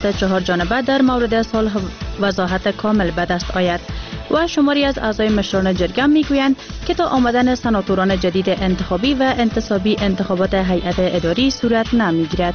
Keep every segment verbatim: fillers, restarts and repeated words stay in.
چهار جانبه در مورد صلح وضاحت کامل به دست آید و شماری از اعضای مشران جرگه میگویند که تا آمدن سناتوران جدید انتخابی و انتصابی انتخابات هیئت اداری صورت نمیگیرد.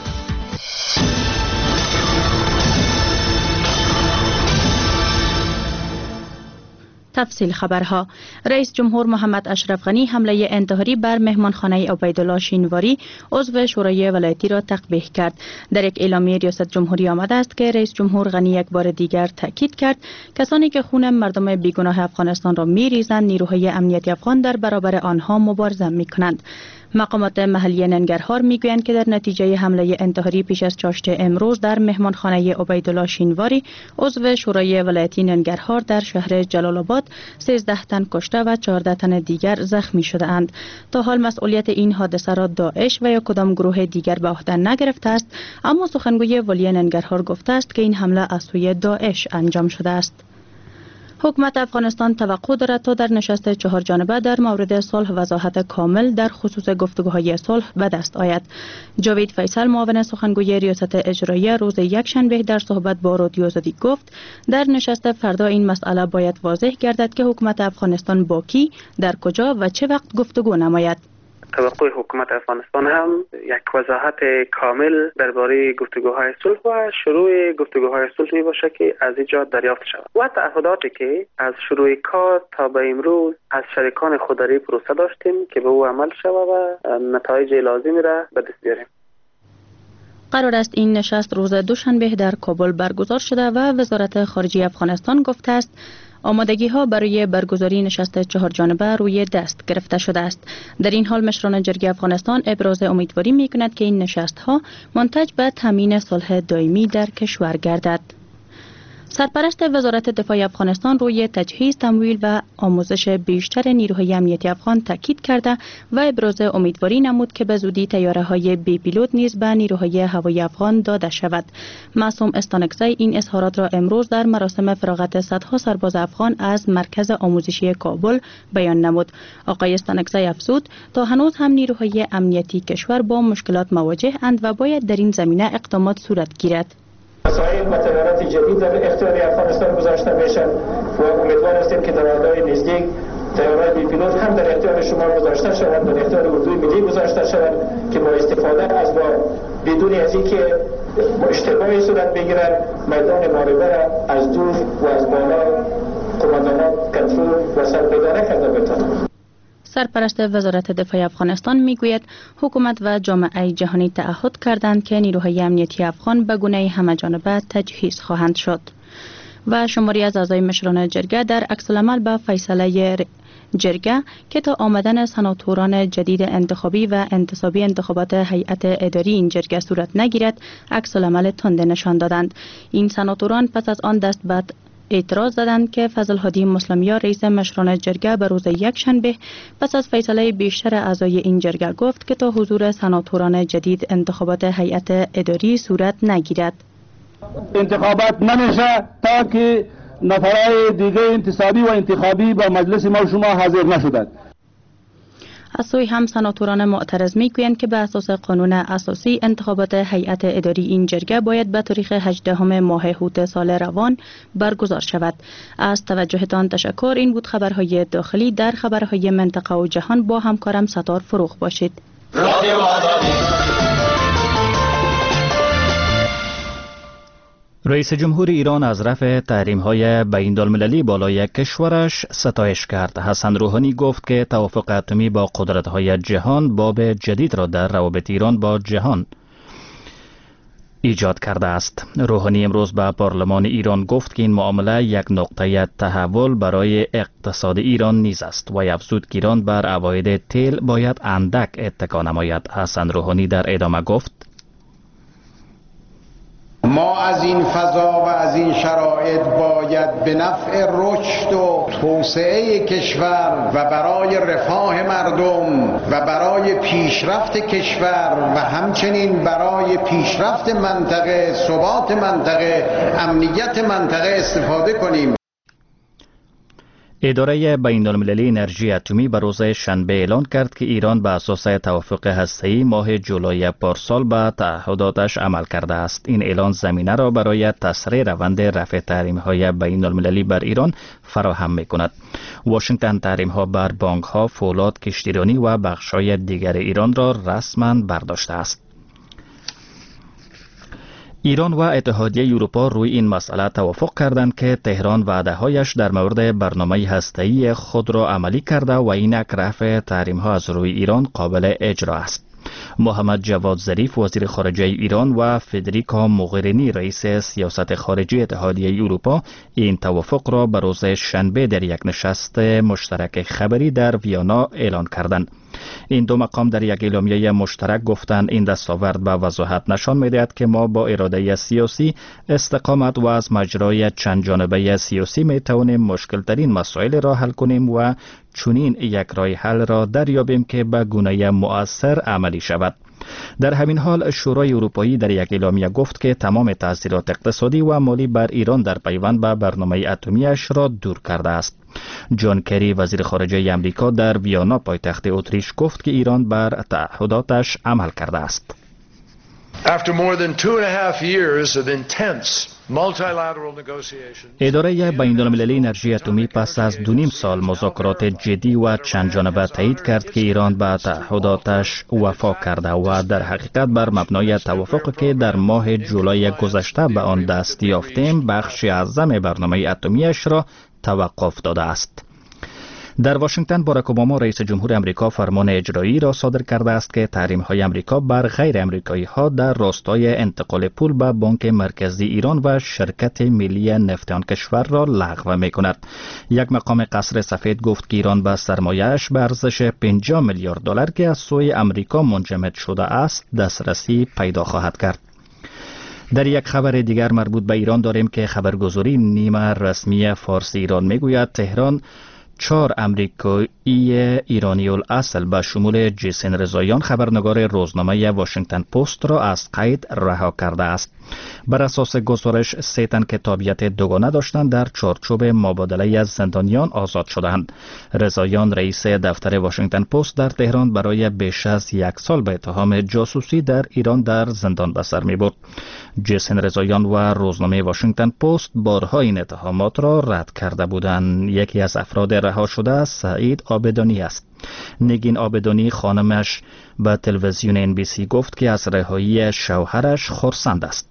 تفصیل خبرها. رئیس جمهور محمد اشرف غنی حمله انتحاری بر مهمانخانه عبیدالله شینواری عضو شورای ولایتی را تقبیح کرد. در یک اعلامیه ریاست جمهوری آمده است که رئیس جمهور غنی یک بار دیگر تاکید کرد کسانی که خون مردم بیگناه افغانستان را میریزند نیروهای امنیتی افغان در برابر آنها مبارزه میکنند. مقامات محلی ننگرهار میگویند که در نتیجه حمله انتحاری پیش از چاشت امروز در مهمانخانه عبیدالله شینواری عضو شورای ولایتی ننگرهار در شهر جلال آباد سیزده تن کشته و چهارده تن دیگر زخمی شده اند. تا حال مسئولیت این حادثه را داعش و یا کدام گروه دیگر به عهده نگرفته است، اما سخنگوی ولی ننگرهار گفته است که این حمله از سوی داعش انجام شده است. حکومت افغانستان توقع دارد تا در نشست چهار جانبه در مورد صلح وضاحت کامل در خصوص گفتگوهای صلح به دست آید. جاوید فیصل معاون سخنگوی ریاست اجراییه روز یکشنبه در صحبت با رادیو آزادی گفت در نشست فردا این مسئله باید واضح گردد که حکومت افغانستان با کی، در کجا و چه وقت گفتگو نماید. توقع حکومت افغانستان هم یک وضاحت کامل درباره گفتگوهای صلح و شروع گفتگوهای صلح می باشه که از اینجا دریافت شود و تعهداتی که از شروع کار تا به امروز از شریکان خود در پروسه داشتیم که به او عمل شود و نتایج لازمی را به دست بیاریم. قرار است این نشست روز دوشنبه در کابل برگزار شده و وزارت خارجه افغانستان گفته است آمادگی ها برای برگزاری نشست چهار جانبه روی دست گرفته شده است. در این حال مشران جرگه افغانستان ابراز امیدواری می کند که این نشست ها منتج به تامین صلح دائمی در کشور گردد. سرپرست وزارت دفاع افغانستان روی تجهیز، تمویل و آموزش بیشتر نیروهای امنیتی افغان تاکید کرده و ابراز امیدواری نمود که به زودی طیاره‌های بی پیلوت نیز به نیروهای هوایی افغان داده شود. معصوم استانکزی این اظهارات را امروز در مراسم فراغت صدها سرباز افغان از مرکز آموزشی کابل بیان نمود. آقای استانکزی افزود تا هنوز هم نیروهای امنیتی کشور با مشکلات مواجه اند و باید در این زمینه اقدامات صورت گیرد. وسایل و طیارات جدید در اختیار افغانستان گذاشته میشن و امیدوار هستیم که در آینده نزدیک طیارات بی پیلوت هم در اختیار شما گذاشته شوند، در اختیار اردوی ملی گذاشته شوند که با استفاده از با بدون از اینکه اشتباهی صورت بگیرد میدان معرکه را از دور و از بالا قماندانات کنترل و سرپیدا کرده بتوانند. سرپرست وزارت دفاع افغانستان میگوید حکومت و جامعه جهانی تعهد کردند که نیروهای امنیتی افغان به گونه همه‌جانبه تجهیز خواهند شد. و شماری از اعضای مشران جرگه در عکس‌العمل به فیصله جرگه که تا آمدن سناتوران جدید انتخابی و انتصابی انتخابات هیئت اداری این جرگه صورت نگیرد عکس‌العمل تند نشان دادند. این سناتوران پس از آن دست به اعتراض زدند که فضل هادی مسلمیا رئیس مشران جرگه به روز یکشنبه پس از فیصله بیشتر اعضای این جرگه گفت که تا حضور سناتوران جدید انتخابات هیئت اداری صورت نگیرد. انتخابات نمیشه تا که نفرای دیگه انتصابی و انتخابی به مجلس ما شما حاضر نشدند. از سوی هم سناتوران معترض میگویند که به اساس قانون اساسی انتخابات هیئت اداری این جرگه باید به تاریخ هجدهم ماه هوت سال روان برگزار شود. از توجهتان تشکر. این بود خبرهای داخلی. در خبرهای منطقه و جهان با همکارم ستار فروغ باشید. رئیس جمهور ایران از رفع تحریم‌های بین‌المللی بالای کشورش ستایش کرد. حسن روحانی گفت که توافق اتمی با قدرت‌های جهان باب جدید را در روابط ایران با جهان ایجاد کرده است. روحانی امروز به پارلمان ایران گفت که این معامله یک نقطه تحول برای اقتصاد ایران نیز است و افزود که ایران بر عواید تیل باید اندک اتکا نماید. حسن روحانی در ادامه گفت ما از این فضا و از این شرایط باید به نفع رشد و توسعه کشور و برای رفاه مردم و برای پیشرفت کشور و همچنین برای پیشرفت منطقه، ثبات منطقه، امنیت منطقه استفاده کنیم. اداره بین المللی انرژی اتمی به روز شنبه اعلان کرد که ایران به اساس توافق هسته‌ای ماه جولای پارسال به تعهداتش عمل کرده است. این اعلان زمینه را برای تسریع روند رفع تحریم‌های بین المللی بر ایران فراهم می‌کند. واشنگتن تحریم‌ها بر بانک‌ها، فولاد، کشتیرانی و بخش‌های دیگر ایران را رسما برداشته است. ایران و اتحادیه اروپا روی این مسئله توافق کردند که تهران وعده‌هایش در مورد برنامه هسته‌ای خود را عملی کرده و اینک رفع تحریم‌ها از روی ایران قابل اجرا است. محمد جواد ظریف وزیر خارجه ایران و فدریکا موغرینی رئیس سیاست خارجی اتحادیه اروپا این توافق را به روز شنبه در یک نشست مشترک خبری در ویانا اعلان کردند. این دو مقام در یک اعلامیه مشترک گفتند این دستاورد به وضاحت نشان می‌دهد که ما با اراده سیاسی، استقامت و از مجرای چند جانبه سیاسی می‌توانیم مشکل‌ترین مسائل را حل کنیم و چنین یک راه حل را دریابیم که به گونه مؤثر عملی شود. در همین حال شورای اروپایی در یک اعلامیه گفت که تمام تاثیرات اقتصادی و مالی بر ایران در پیوند به برنامه اتمیش را دور کرده است. جان کری وزیر خارجه امریکا در ویانا پایتخت اتریش گفت که ایران بر تعهداتش عمل کرده است. After more than two and a half years of intense اداره بین المللی انرژی اتمی پس از دو نیم سال مذاکرات جدی و چند جانبه تایید کرد که ایران به تعهداتش وفا کرده و در حقیقت بر مبنای توافقی که در ماه جولای گذشته به آن دست یافتیم بخشی اعظم برنامه اتمیش را توقف داده است. در واشنگتن باراک اوباما رئیس جمهور امریکا فرمان اجرایی را صادر کرده است که تحریم‌های امریکا بر غیر امریکایی‌ها در راستای انتقال پول به بانک مرکزی ایران و شرکت ملی نفت آن کشور را لغو می‌کند. یک مقام قصر سفید گفت که ایران به سرمایه‌اش به ارزش پنجاه میلیارد دلار که از سوی امریکا منجمد شده است دسترسی پیدا خواهد کرد. در یک خبر دیگر مربوط به ایران داریم که خبرگزاری نیمه رسمی فارسی ایران میگوید تهران چهار امریکایی ایرانی الاصل به شمول جیسن رضاییان خبرنگار روزنامه واشنگتن پست را از قید رها کرده است. بر اساس گزارش سه تن که تابعیت دوگانه داشتند در چارچوب مبادله از زندانیان آزاد شدند. رضاییان رئیس دفتر واشنگتن پست در تهران برای بیش از یک سال به اتهام جاسوسی در ایران در زندان به سر می برد. جیسن رضاییان و روزنامه واشنگتن پست بارها این اتهامات را رد کرده بودند. یکی از افراد رها شده سعید آبدانی است. نگین آبدانی خانمش به تلویزیون ان بی سی گفت که از رهایی شوهرش خرسند است.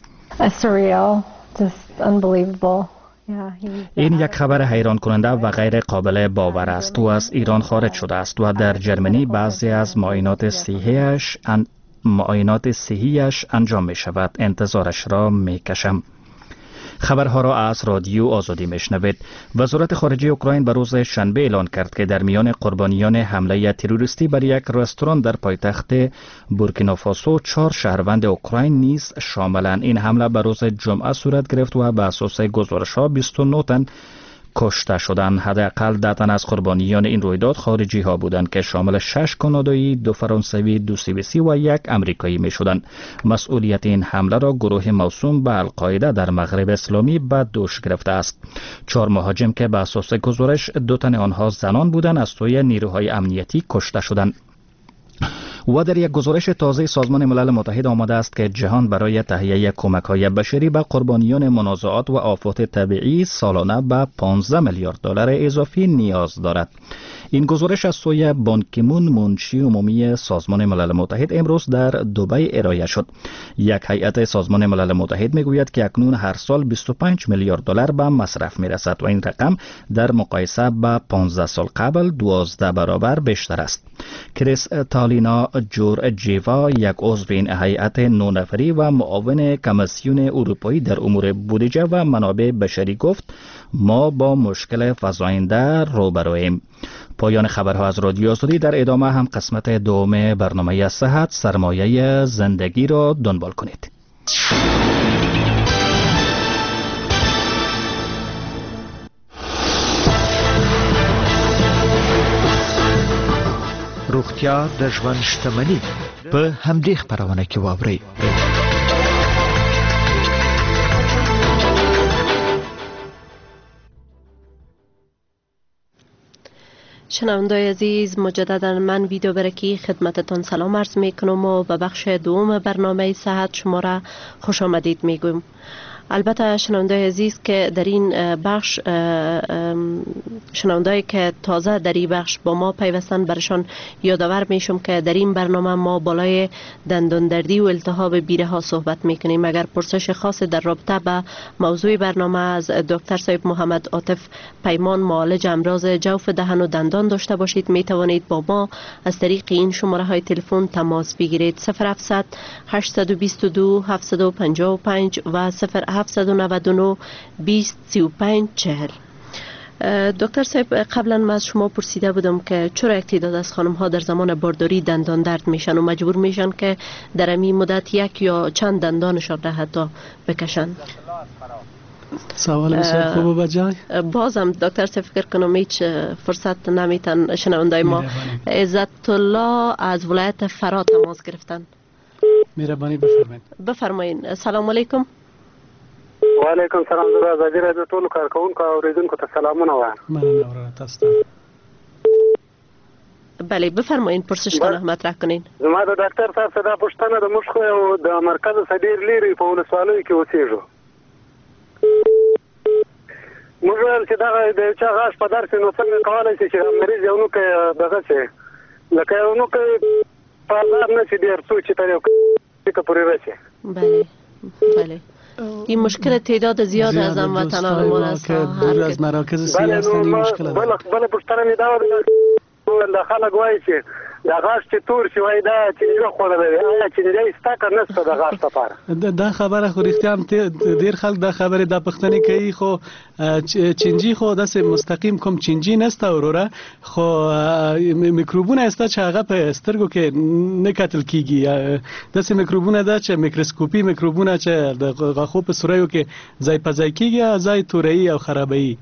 این یک خبر حیران کننده و غیر قابل باور است. او از ایران خارج شده است و در جرمنی بعضی از معاینات صحیش ان... معاینات صحیش انجام می شود. انتظارش را می کشم. خبرها را از رادیو آزادی میشنوید. وزارت خارجه اوکراین به روز شنبه اعلان کرد که در میان قربانیان حمله تروریستی بر یک رستوران در پایتخت بورکینافاسو چهار شهروند اوکراین نیز شاملند. این حمله به روز جمعه صورت گرفت و به اساس گزارش‌ها بیست و نه تن کشته شدند. حداقل ده تن از قربانیان این رویداد خارجی ها بودند که شامل شش کانادایی، دو فرانسوی، دو سوئیسی و یک امریکایی می شدند. مسئولیت این حمله را گروه موسوم به القاعده در مغرب اسلامی به دوش گرفته است. چهار مهاجم که به اساس گزارش دو تن آنها زنان بودند از سوی نیروهای امنیتی کشته شدند. و در یک گزارش تازه سازمان ملل متحد آمده است که جهان برای تهیه کمک‌های بشری به قربانیان منازعات و آفات طبیعی سالانه به پانزده میلیارد دلار اضافی نیاز دارد. این گزارش از سوی بان کی مون منشی عمومی سازمان ملل متحد امروز در دبی ارائه شد. یک هیئت سازمان ملل متحد میگوید که اکنون هر سال بیست و پنج میلیارد دلار به مصرف میرسد و این رقم در مقایسه با پانزده سال قبل دوازده برابر بیشتر است. کریس تالینا جور جیوا یک عضو این هیئت نه نفری و معاون کمیسیون اروپایی در امور بودجه و منابع بشری گفت ما با مشکل فزاینده روبرویم. پایان خبرها از رادیو آزادی. در ادامه هم قسمت دوم برنامه صحت سرمایه زندگی را دنبال کنید. روغتیا د ژوند شتمني په همدې خبرونه کې واورئ. شنوندای عزیز، مجددا من ویدیو برکی خدمتتان سلام عرض میکنم و به بخش دوم برنامه صحت شما را خوش آمدید میگویم. البته شنوندای عزیز که در این بخش شنوندایی که تازه در این بخش با ما پیوستن برشان یادآور میشم که در این برنامه ما بالای دندان دردی و التهاب بیره ها صحبت میکنیم. اگر پرسش خاص در رابطه به موضوع برنامه از دکتر صاحب محمد عاطف پیمان، معالج امراض جوف دهن و دندان داشته باشید، میتوانید با ما از طریق این شماره های تلفن تماس بگیرید: صفر هفتصد هشتصد و بیست و دو هفتصد و پنجاه و پنج و صفر هفتصد و نود و نه بیست سی و پنج چهل. دکتر صاحب، قبلا من از شما پرسیده بودم که چرا یک تعداد از خانم ها در زمان بارداری دندان درد میشن و مجبور میشن که در این مدت یک یا چند دندانشان را حتی بکشن. سوال بسیار خوب و بجای. بازم دکتر صاحب فکر کنم هیچ فرصت نمیتن شنوندای ما. عزت الله از ولایت فرا تماس گرفتن. مهربانی بفرمایید. بفرمایید. سلام علیکم. و علیکم سلام. زه ازادي راډیو ټولو کارکونکو او اوریدونکو ته سلامونه وایم. مننه اورا تاسو ته. بله بفرمایید، پرسشتان مطرح کنین. زما د ډاکټر صاحب څخه دا پوښتنه د موږ خو یو د مرکز څخه ډېر لرې په ولسوالیو کې اوسېږو. موږ ویل چې دغه د چا غاښ په درس نو څنګه کولی شي چې مریض یو نوکی دغه شي لکه یو نوکی په ازار نه شي ډېر څو چې تر یو که پورې رسي. بله بله. این مشکل تعداد زیاد از هموطنان ما است که دور از مراکز صحی هستند. این مشکل است. بله بله پوښتنه مې دا وکړه د خلک وایي چې د غاښ چې تور شي وایي دا چینجه خوړلی دی. آیا چینجه شته که نشته د غاښ لپاره؟ دا خبره خو رښتیا هم ډېر خلک دا خبرې دا پوښتنې کوي، خو چینجي خو داسې مستقیم کوم چینجي نشته وروره، خو میکروبونه هسته چې هغه په سترګو کې نه کتل کېږي. داسې میکروبونه ده چې میکروسکوپي میکروبونه چې د غاښو په سوریو کې ځای په ځای کېږي، ځای توره‌ای او خرابه‌ای.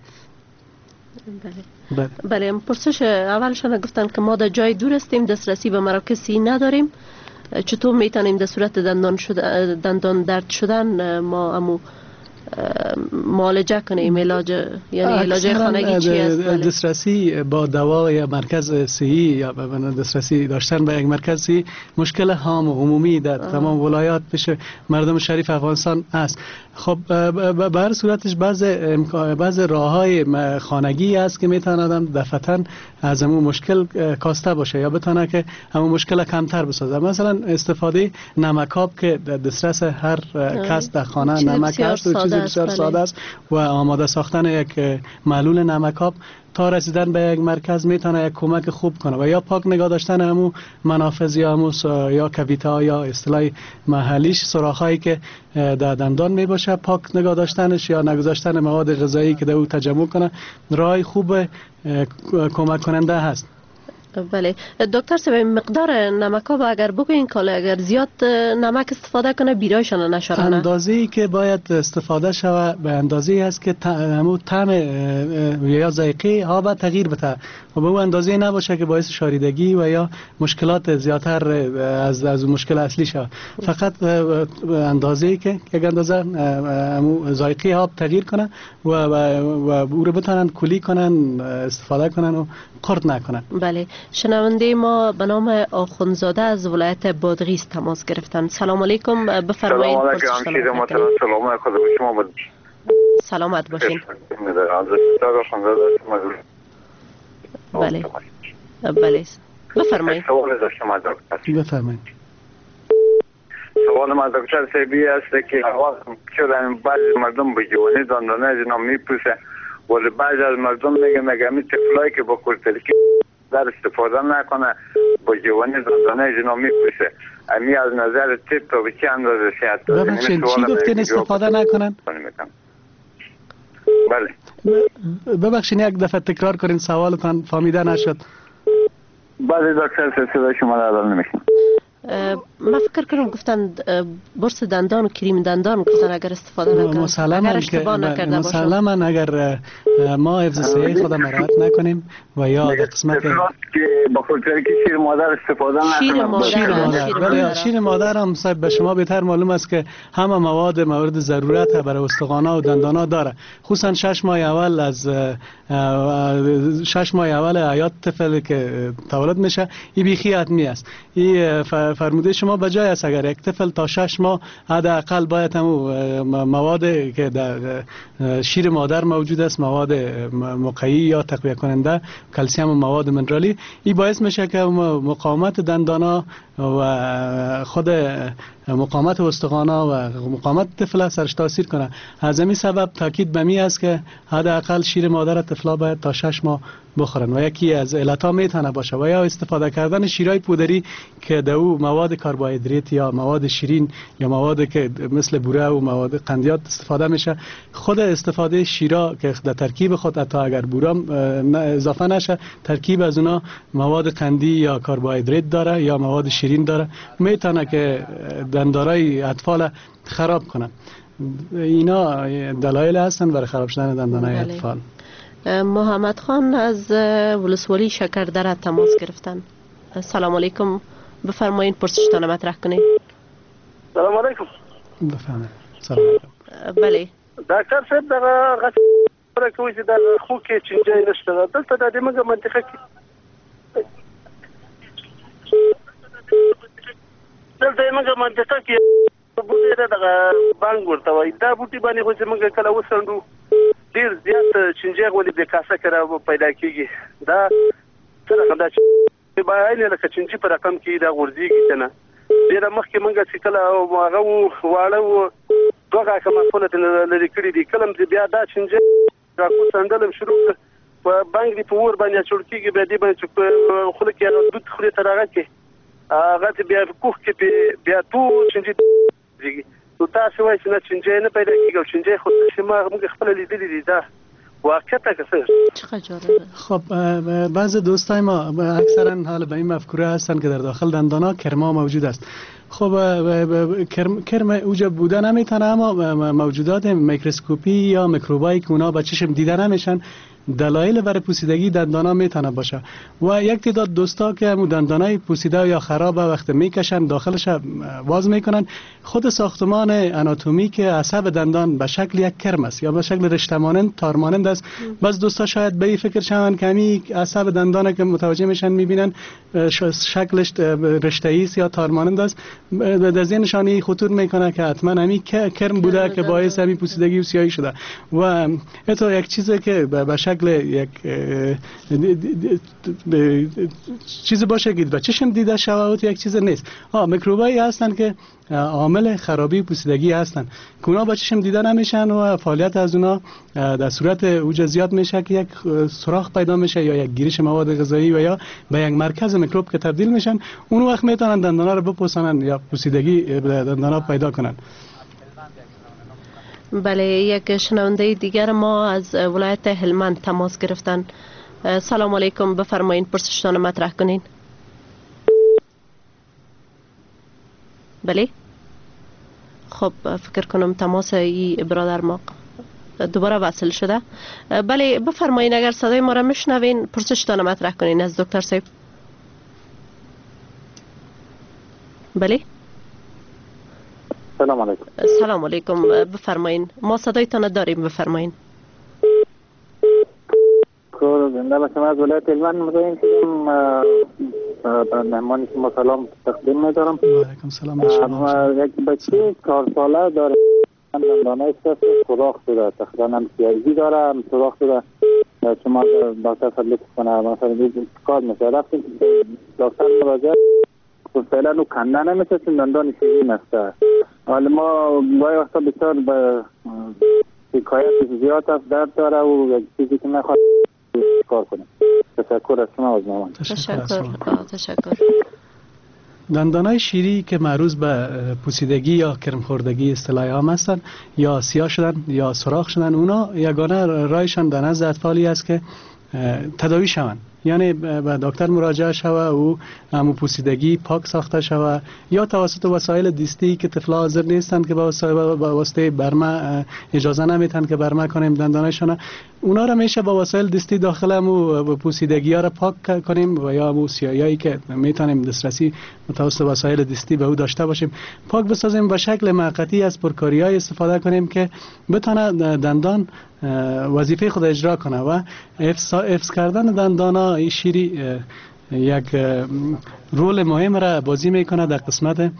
بله بله. پرسش اولشان گفتن که ما در جای دور هستیم، دسترسی به مراکز صحی نداریم، چطور میتونیم در صورت دندان شد دندان درد شدن ما امو معالجه کنیم؟ علاج یعنی علاج خانگی چی است؟ دسترسی با دوا یا مرکز صحی یا دسترسی داشتن به یک مرکز صحی مشکل عام و عمومی در آه. تمام ولایات پیش مردم شریف افغانستان است. خب به هر صورتش بعض بعض راههای خانگی است که میتونه آدم دفعتاً از همون مشکل کاسته باشه یا بتونه که همون مشکل کمتر بسازه. مثلا استفاده نمکاب که دسترس هر کس در خانه نمک هست و چیز بسیار ساده است و آماده ساختن یک محلول نمکاب تا رسیدن به یک مرکز میتونه یک کمک خوب کنه. و یا پاک نگاه داشتن همو منافذ یا همو یا کویتا یا اصطلاح محلیش سوراخایی که در دندان می باشه، پاک نگاه داشتنش یا نگذاشتن مواد غذایی که در او تجمع کنه راه خوب کمک کننده هست. بله دکتر صاحب، مقدار نمک‌ها اگر بگوین که اگر زیاد نمک استفاده کنه بیرایشان نشارنه؟ اندازه‌ای که باید استفاده شود به اندازه‌ای است که همون طعم یا ذائقه آب تغییر بده و به اون اندازه نباشه که باعث شاریدگی و یا مشکلات زیادتر از از مشکل اصلی شود. فقط اندازه‌ای که یک اندازه همون ذائقه آب تغییر کنه و و او رو بتونن کلی کنن استفاده کنن و قرض نکنن. بله. شنونده ما به نام آخوندزاده از ولایت بادغیس تماس گرفتن. سلام علیکم، بفرمایید. سلام علیکم همشیره محترم. سلام خدا به شما باد. سلامت باشین. بله بله بفرمایید. سوال داشتم دکتر. بفرمایید. سوال ما دکتر صاحبی است که آواز شدن بعضی مردم به جوانی دندانه از اینا میپوسه ولی بعضی از مردم میگه میگه می تفلایی که با کورتلکی در استفاده نکنه با جوانی دندانه از اینا میپوسه. امی از نظر تیپ تا به چه اندازه صحت داره؟ ببخشید چی گفتین استفاده نکنن؟ بله ببخشید یک دفعه تکرار کنین سوالتان فهمیده نشد. بله دکتر صاحب شما را الان نمیشنم. من فکر کنم گفتند برس دندان و کریم دندان گفتن اگر استفاده نکنیم مسلما اگر اشتباه نکرده باشم مسلما اگر ما حفظ صحی خود مراعات نکنیم و یا در قسمت که با فیلترکی شیر مادر استفاده نکنیم. شیر مادر شیر مادر ولی شیر مادر هم صاحب به شما بهتر معلوم است که همه مواد مورد ضرورت برای استخوان‌ها و دندان‌ها داره، خصوصا شش ماه اول از شش ماه اول حیات طفل که تولد میشه این بیخی حتمی است. این فرموده شما بجای است اگر یک طفل تا شش ماه حداقل باید همو مواد که در شیر مادر موجود است، مواد مقوی یا تقویت کننده کلسیم و مواد منرالی، این باعث میشه که مقاومت دندانا و خود مقاومت استخوان‌ها و مقاومت طفل سرش تاثیر کنه. از همین سبب تاکید به می است که حداقل شیر مادر طفلا باید تا شش ماه بخورن و یکی از علتها میتونه باشه و یا استفاده کردن شیرای پودری که در او مواد کربوهیدرات یا مواد شیرین یا مواد که مثل بوره و مواد قندیات استفاده میشه. خود استفاده شیرا که در ترکیب خود حتی اگر بوره اضافه نشه ترکیب از اونا مواد قندی یا کربوهیدرات داره یا مواد شیرین داره، میتونه که دندانای اطفال خراب کنن. اینا دلایل هستن برای خراب شدن دندانای اطفال. محمد خان از ولسوالی شکردره تماس گرفتن. سلام علیکم، بفرمایید پرسشتان مطرح کنید. سلام علیکم. بفرمایید. سلام علیکم. بله دکتر صاحب دغه غوښه کوي چې د خو کې چنجای نشته دلته د دې موږ منطقه کې دلته موږ منطقه کې بوټي دغه بانګ ورته وایي دا بوټي باندې خو چې موږ کله وسندو ډیر زیات چنجای ولې د کاسه کرا پیدا کیږي دا څنګه دا چې باندې لکه چنجي په رقم کې دا ورځيږي کنه ډیر مخکې موږ چې کله هغه واړو دوغه کومه فولت لري کړی دي کلم بیا دا چنجي راکو سندلم شروع په بانګ دی په ور باندې چور کیږي به دی باندې خو کې هغه دوت خو ته راغی هغه بیا کوخ کې بیا تو چنجي دیږي نو تاسو وایئ چې نه چنجي نه پیدا کیږي چنجي خو چې ما موږ خپل لیدلې دي دا واقعیت که خب بعض دوستای ما اکثرا حال به این مفکوره هستن که در داخل دندانا کرما موجود است. خب کرم کرم اوجا بوده نمیتونه، اما موجودات میکروسکوپی یا میکروبایی که اونا با چشم دیده نمیشن دلایل برای پوسیدگی دندانا میتونه باشه و یک تعداد دوستا که همون دندانای پوسیده یا خرابه وقتی میکشن داخلش باز میکنن خود ساختمان آناتومیک عصب دندان به شکل یک کرم است یا به شکل رشته مانند تار مانند است. بس دوستا شاید به این فکر شون که همین عصب دندانه که متوجه میشن میبینن شکلش رشته ای است یا تار مانند است، در ذهنشان خطور میکنه که حتما همین کرم بوده که باعث همین پوسیدگی و سیاهی شده و تو یک چیزی که به شکل یک چیز باشه که به چشم دیده شود یک چیز نیست. ها میکروبایی هستن که عامل خرابی پوسیدگی هستن که اونا با چشم دیده نمیشن و فعالیت از اونا در صورت اوج زیاد میشه که یک سوراخ پیدا میشه یا یک گیرش مواد غذایی و یا به یک مرکز میکروب که تبدیل میشن اون وقت میتونن دندانا رو بپوسنن یا پوسیدگی دندانا پیدا کنن. بله یک شنونده دیگر ما از ولایت هلمند تماس گرفتن. سلام علیکم، بفرمایید پرسشتان مطرح کنین. بله خب فکر کنم تماس ای برادر ما دوباره وصل شده. بله بفرمایید اگر صدای ما را میشنوین پرسشتان مطرح کنین از دکتر صاحب. بله سلام علیکم. سلام علیکم، بفرمایین ما صدایتان داریم، بفرمایین. کار زنده باشم. از ولایت هلمند مزاحم شدم به مهمانی که ما سلام تقدیم می‌دارم. و علیکم سلام. یک بچه چهار ساله داره دندانای سفت سوراخ شده، تقریبا هم سیاهی داره هم سوراخ شده. شما دکتر فضلیت کنه مثلا کار میشه رفتیم دکتر مراجعه فعلا او کنده نمیشه چون دندان شیرین است. ولی ما گاهی وقتا بسیار به شکایت زیاد است، درد داره و یک چیزی که نخواد کار کنیم. تشکر از شما آزمایان. تشکر. تشکر. دندانای شیری که معروض به پوسیدگی یا کرم خوردگی اصطلاح عام هستند یا سیاه شدن یا سوراخ شدن، اونا یگانه رایشان در نزد اطفالی است که تداوی شوند. یعنی به دکتر مراجعه شوه و همو پوسیدگی پاک ساخته شوه یا توسط وسایل دیستی که طفلا حاضر نیستند که با واسطه برمه اجازه نمیتن که برمه کنیم دندانشون، اونا را میشه با وسایل دیستی داخل همو پوسیدگی ها را پاک کنیم و یا همو سیاهی که میتونیم دسترسی توسط وسایل دیستی به او داشته باشیم پاک بسازیم. به شکل موقتی از پرکاری های استفاده کنیم که بتونه دندان وظیفه خود اجرا کنه و حفظ حفظ کردن دندان ها شیری یک رول مهم را بازی میکنه در قسمت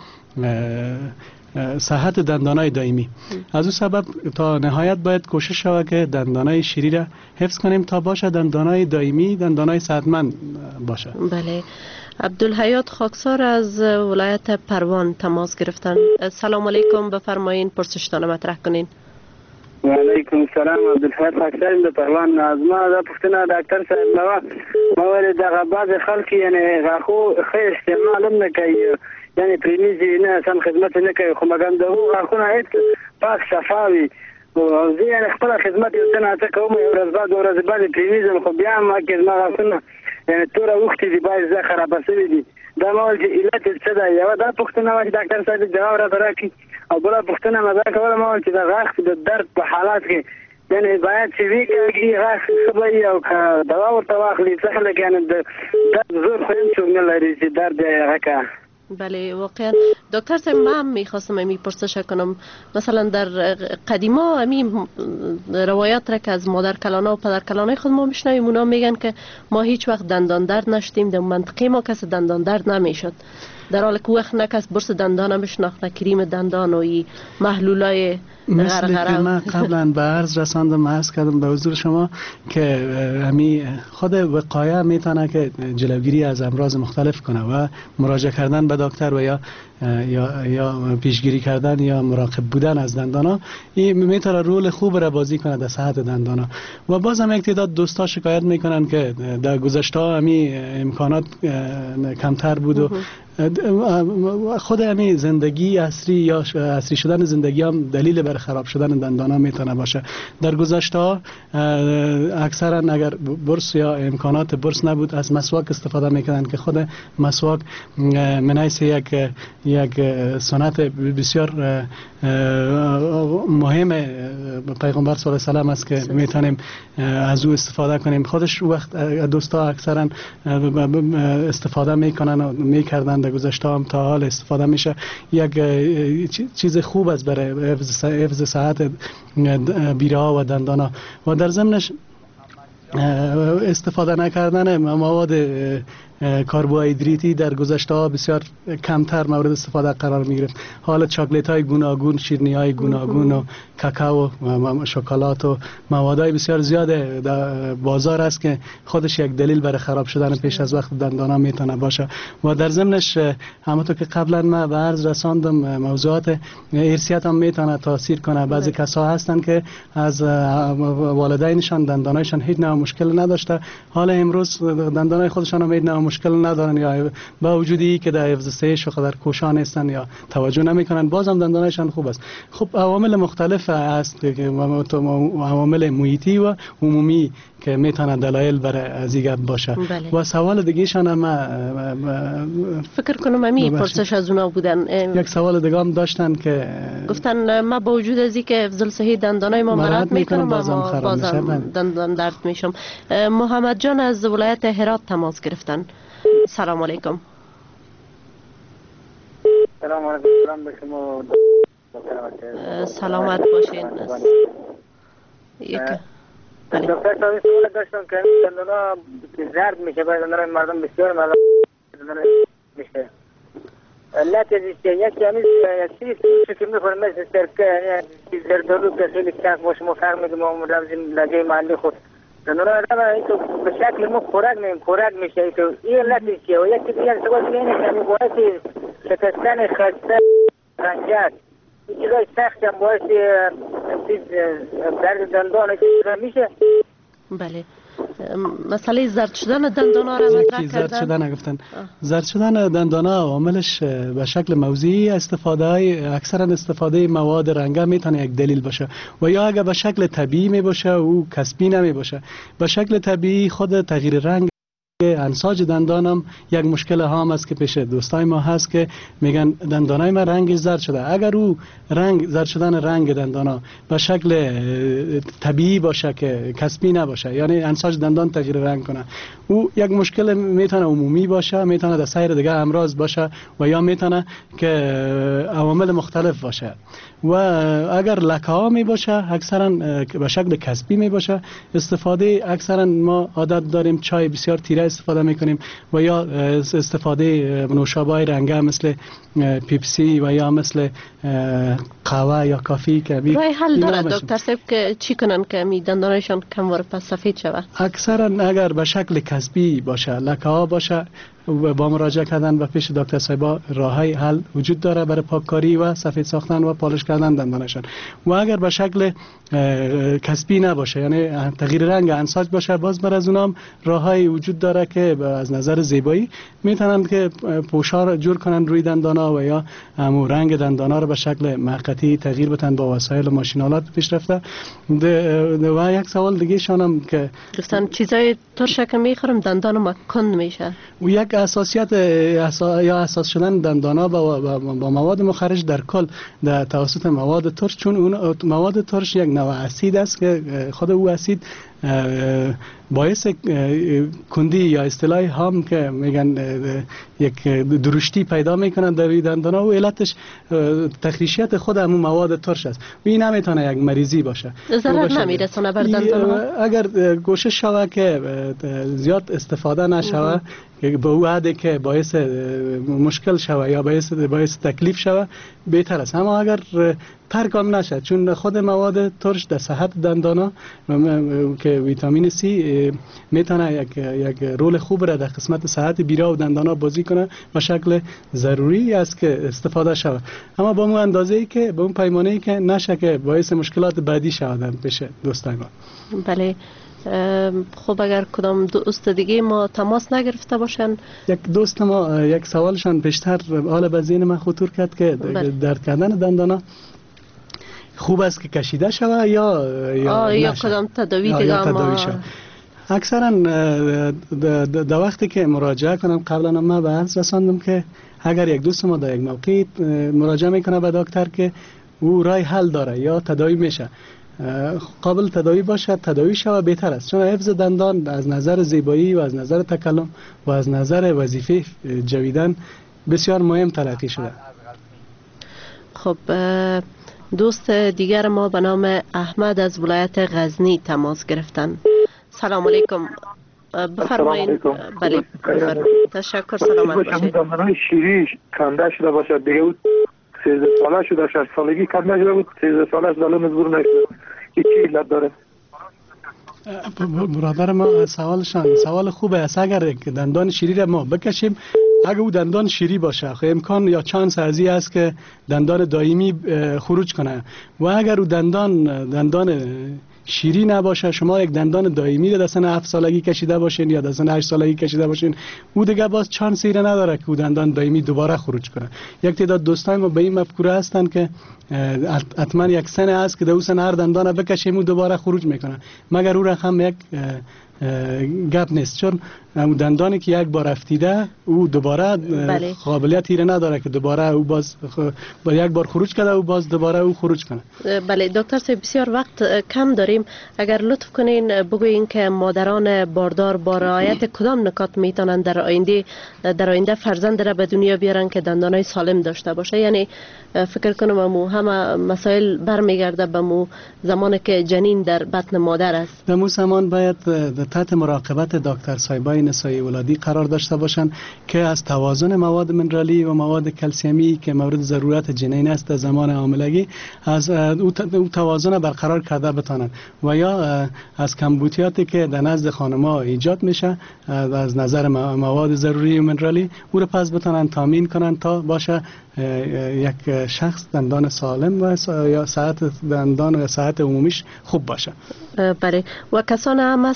صحت دندانای دائمی. از او سبب تا نهایت باید کوشش شود که دندانای شیری را حفظ کنیم تا باشه دندانای دائمی، دندانای صحتمند باشه. بله. عبدالحیات خاکسار از ولایت پروان تماس گرفتن. سلام علیکم، بفرمایین پرسشتان مطرح کنین. و علیکم السلام. عبدالحیات خاکسار از پروان. از ما دا پختنا دکتر صاحب نوا موارد دغه بعض خلک یعنی غاخو خی استعمال نه کوي، یعنی پریمیزی نه سم خدمت نه کوي، خو مګم دغه غاخونه هیڅ پاک صفاوي او زه یعنی خپل خدمت یو څه نه ته کوم، یو ورځ بعد ورځ بعد پریمیزم خو بیا ما کې ما غاخونه یعنی تور وخت دی باید زه خراب شوی دي. دا مول چې علت څه ده؟ یو دا پښتنه وايي ډاکټر صاحب جواب را درکې، او بل پښتنه مزه کوله مول چې دا غاښ د درد په حالات کې یعنی باید چې وی کوي غاښ سبي او دوا ورته واخلي څه لګي یعنی د درد زور خو هم څنګه لري چې درد هکا. بله واقعا دکتر صاحب من میخواستم امی پرسش کنم، مثلا در قدیما امی روایات را که از مادر کلانا و پدر کلانای خود ما میشنویم اونا میگن که ما هیچ وقت دندان درد نشدیم، در منطقه ما کس دندان درد نمیشد، در حالی که وقت نکس برس دندان هم بشناخت، نه کریم دندان و محلولای مثل که من قبلا به عرض رساندم عرض کردم به حضور شما که همی خود وقایه میتونه که جلوگیری از امراض مختلف کنه و مراجعه کردن به دکتر و یا یا یا پیشگیری کردن یا مراقب بودن از دندانا این میتونه رول خوب را بازی کنه در صحت دندانا. و باز هم یک تعداد دوستا شکایت میکنن که در گذشته همی امکانات کمتر بود و خود همین زندگی عصری یا عصری شدن زندگی هم دلیل بر خراب شدن دندانا میتونه باشه. در گذشته ها اکثرا اگر برس یا امکانات برس نبود از مسواک استفاده میکنن که خود مسواک من حیث یک یک سنت بسیار مهم پیغمبر صلی الله علیه و آله است که میتونیم از او استفاده کنیم. خودش وقت دوستا اکثرا استفاده میکنن و میکردن، در گذشته هم تا حال استفاده میشه. یک چیز خوب است برای حفظ صحت بیره ها و دندان ها. و در ضمنش استفاده نکردن مواد کربوهیدراتی در گذشته ها بسیار کمتر مورد استفاده قرار می گرفت. حالا چاکلیت های گوناگون، شیرینی های گوناگون و کاکائو و شکلات و موادهای بسیار زیاد در بازار است که خودش یک دلیل برای خراب شدن پیش از وقت دندانا میتونه باشه. و در ضمنش همونطور که قبلا ما به عرض رساندم موضوعات ارثیات هم میتونه تاثیر کنه. بعضی کسا هستن که از والدینشان دندانایشان هیچ نوع مشکل نداشته، حالا امروز دندانای خودشان هم هیچ نوع مشکل ندارن یا با وجودی که در حفظ صحت قدر کوشان هستن یا توجه نمیکنن بازم دندانایشان خوب است. خب عوامل مختلف است که عوامل محیطی و عمومی که میتونه دلایل برای از این گپ باشه. بله. و سوال دیگه شان هم فکر کنم امی پرسش از اونا بودن. یک سوال دیگه هم داشتن که گفتن ما با وجود از اینکه حفظ صحت دندانای ما مراد میکنم بازم, بازم دندان درد میشم. محمد جان از ولایت هرات تماس گرفتن. سلام علیکم. سلام علیکم. سلام به شما. سلامت باشین. یک دکتر صاحب سوال داشتم که دندانا زرد میشه، برای مردم بسیار مردم میشه. علت ازیسته یکی همیز یکی سوچی که میخورم مثل سرکه یعنی زردالو که خیلی کس باشه ما فرق میدیم و رمزیم لگه محلی خود دندانا رمه تو به شکل ما خوراک نمیم خوراک میشه تو این علت ازیسته و یکی دیگر سوال که اینه که باعث شکستن خسته رنجت این چیزای سخت هم باعث درد دندان میشه. بله مسئله زرد شدن دندان ها را مطرح کردن. زرد شدن گفتن زرد شدن دندان ها عاملش به شکل موضعی استفاده های اکثرا استفاده مواد رنگه میتونه یک دلیل باشه و یا اگر به شکل طبیعی می باشه او کسبی نمی باشه. به شکل طبیعی خود تغییر رنگ انساج دندانم یک مشکل هام است که پیش دوستای ما هست که میگن دندانای ما رنگش زرد شده. اگر او رنگ زرد شدن رنگ دندانا به شکل طبیعی باشه که کسبی نباشه، یعنی انساج دندان تغییر رنگ کنه، او یک مشکل میتونه عمومی باشه، میتونه در سایر دیگه امراض باشه و یا میتونه که عوامل مختلف باشه. و اگر لکه ها می باشه اکثرا به شکل کسبی می باشه. استفاده اکثرا ما عادت داریم چای بسیار تیره استفاده میکنیم و یا استفاده نوشابه رنگه مثل پیپسی و یا مثل قهوه یا کافی که رای حل داره دکتر صاحب که چی کنن که می دندانشان کموار پس سفید شود؟ اکثرا اگر به شکل کسبی باشه، لکه ها باشه، با مراجعه کردن و پیش دکتر صاحبا راههای حل وجود داره برای پاککاری و سفید ساختن و پالش کردن دندانشان. و اگر به شکل کسبی نباشه، یعنی تغییر رنگ انساج باشه، باز بر از اونام راههای وجود داره که از نظر زیبایی میتونن که پوشار جور کنن روی دندانا و یا همو رنگ دندانا رو به شکل موقتی تغییر بدن با وسایل و ماشینالات پیشرفته. و یک سوال دیگه شانم که گفتن چیزای ترش که میخورم دندان ما کند میشه. و یک اساسیت اسا... یا اساس شدن دندانا با, با, با مواد مخرج در کل در توسط مواد ترش، چون اون مواد ترش یک نوع اسید است که خود او اسید باعث کندی یا اصطلاح هام که میگن یک درشتی پیدا میکنن در دندانا و علتش تخریشیت خود همون مواد ترش است و این نمیتونه یک مریضی باشه. ضرر نمیرسونه بر دندانا. اگر کوشش شوه که زیاد استفاده نشوه به او عاده که باعث مشکل شوه یا باعث باعث تکلیف شوه بهتر است. اما اگر ترک هم نشه، چون خود مواد ترش در صحت دندانا که ویتامین سی میتونه یک یک رول خوب را در قسمت صحت بیرا و دندانا بازی کنه و شکل ضروری است که استفاده شود، اما با اون اندازه‌ای که با اون پیمانه‌ای که نشه که باعث مشکلات بعدی شود بشه دوستان ما. بله. خب اگر کدام دوست دیگه ما تماس نگرفته باشن، یک دوست ما یک سوالشان بیشتر حال به ذهن من خطور کرد که درد کردن دندانا خوب است که کشیده شوه یا یا, یا کدام تداوی دیگه ما اکثرا در وقتی که مراجعه کنم قبلا ما به عرض رساندم که اگر یک دوست ما در یک موقعی مراجعه میکنه به دکتر که او رای حل داره یا تداوی میشه قابل تداوی باشه، تداوی شوه بهتر است، چون حفظ دندان از نظر زیبایی و از نظر تکلم و از نظر وظیفه جویدن بسیار مهم تلقی شده. خب دوست دیگر ما به نام احمد از ولایت غزنی تماس گرفتن. سلام علیکم. بفرمایید. بله تشکر. سلامت باشید. دندانای شیری کنده شده باشه دیگه بود سیزده ساله شده، شصت سالگی کنده شده بود، سیزده ساله شده الان مزبور نشده، این چی علت داره؟ برادر ما سوالشان سوال خوبه است. اگر دندان شیری را ما بکشیم، اگر او دندان شیری باشه خب امکان یا چانس ازی است که دندان دائمی خروج کنه، و اگر او دندان دندان شیری نباشه، شما یک دندان دائمی را در سن هفت سالگی کشیده باشین یا در سن هشت سالگی کشیده باشین، او دیگه باز چانسی را نداره که او دندان دائمی دوباره خروج کنه. یک تعداد دوستان ما به این مفکوره هستن که حتما یک سن است که در اون سن هر دندان بکشیم او دوباره خروج میکنه، مگر او رقم یک گپ نیست، چون دندانی که یک بار افتیده او دوباره بله. قابلیتی را نداره که دوباره او باز با یک بار خروج کنه او باز دوباره او خروج کنه. بله دکتر صاحب بسیار وقت کم داریم، اگر لطف کنین بگویین که مادران باردار با رعایت کدام نکات میتونن در آینده در آینده فرزند را به دنیا بیارن که دندانای سالم داشته باشه؟ یعنی فکر کنم امو همه مسائل برمیگرده به مو زمانی که جنین در بطن مادر است. در مو زمان باید تحت مراقبت دکتر صاحبای نسایی ولادی قرار داشته باشند که از توازن مواد منرالی و مواد کلسیمی که مورد ضرورت جنین است در زمان حاملگی از او توازن برقرار کرده بتانند، و یا از کمبودیاتی که در نزد خانم‌ها ایجاد میشه از نظر مواد ضروری و منرالی او را پس بتانند تامین کنند تا باشه یک شخص دندان سالم و یا صحت دندان و صحت عمومیش خوب باشه. بله. و کسان هم هستن که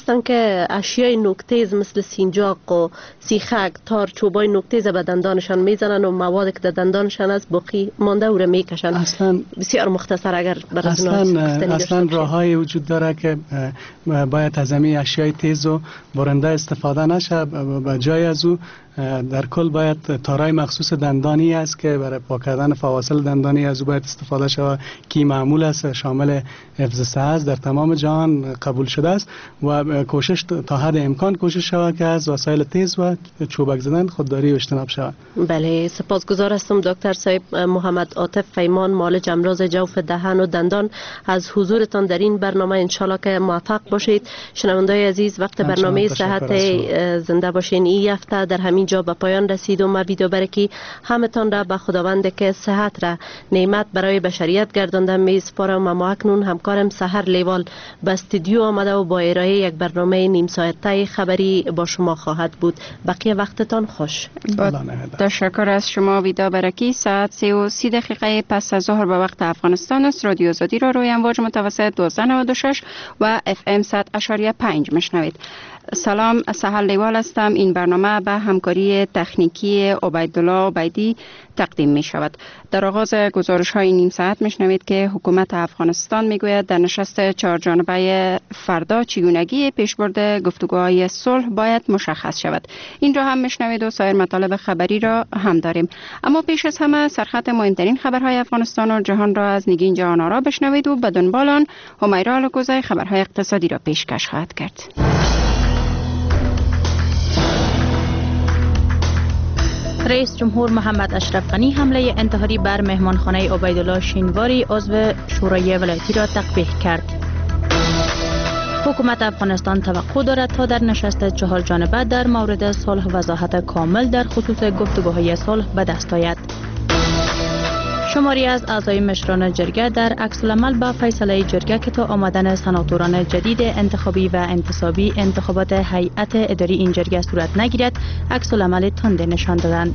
اشیای نوکتیز مثل سینجاق و سیخک، تار، چوبای نوکتیز به دندانشان میزنن و مواد که در دندانشان از باقی مانده او را میکشن. اصلا بسیار مختصر اگر برای اصلا اصلا راههای وجود داره که باید از همین اشیای تیز و برنده استفاده نشه. به جای از او در کل باید تارای مخصوص دندانی است که برای پاک کردن فواصل دندانی از او باید استفاده شود که معمول است، شامل حفظ صحت در تمام جهان قبول شده است و کوشش تا حد امکان کوشش شود که از وسایل تیز و چوبک زدن خودداری و اجتناب شود. بله، سپاسگزار هستم دکتر صاحب محمد عاطف فیمان، معالج امراض جوف دهان و دندان، از حضورتان در این برنامه. انشالله که موفق باشید. شنوندای عزیز، وقت برنامه صحت زنده باشین این هفته در همین جا به پایان رسید و ما ویدیو برکی همتان را به خداوند که صحت را نعمت برای بشریت گردانده میسپارم. اما اکنون همکارم سحر لیوال به استودیو آمده و با ارائه یک برنامه نیم ساعته خبری با شما خواهد بود. بقیه وقتتان خوش. تشکر از شما ویدا برکی. ساعت سه و سی دقیقه پس از ظهر به وقت افغانستان است. رادیو آزادی را روی امواج متوسط دویست و نود و شش و اف ام صد و پنج مشنوید. سلام، سحر لیوال هستم. این برنامه به همکاری تکنیکی عبیدالله عبیدی تقدیم می شود. در آغاز گزارش های نیم ساعت می شنوید که حکومت افغانستان می گوید در نشست چهار جانبه فردا چگونگی پیشبرد گفتگوهای صلح باید مشخص شود. این را هم می شنوید و سایر مطالب خبری را هم داریم. اما پیش از همه سرخط مهمترین خبرهای افغانستان و جهان را از نگین جهان آرا بشنوید و بدون بالان همیرا الکوزی خبرهای اقتصادی را پیشکش خواهد کرد. رئیس جمهور محمد اشرف غنی حمله انتحاری بر مهمانخانه عبیدالله شینواری عضو شورای ولایتی را تقبیح کرد. حکومت افغانستان توقع دارد تا در نشست چهار جانبه در مورد صلح وضاحت کامل در خصوص گفتگوهای صلح به دست آید. شماری از اعضای مشران جرگه در عکس العمل به فیصله جرگه که تا آمدن سناتوران جدید انتخابی و انتصابی انتخابات هیئت اداری این جرگه صورت نگیرد، عکس العمل تند نشان دادند.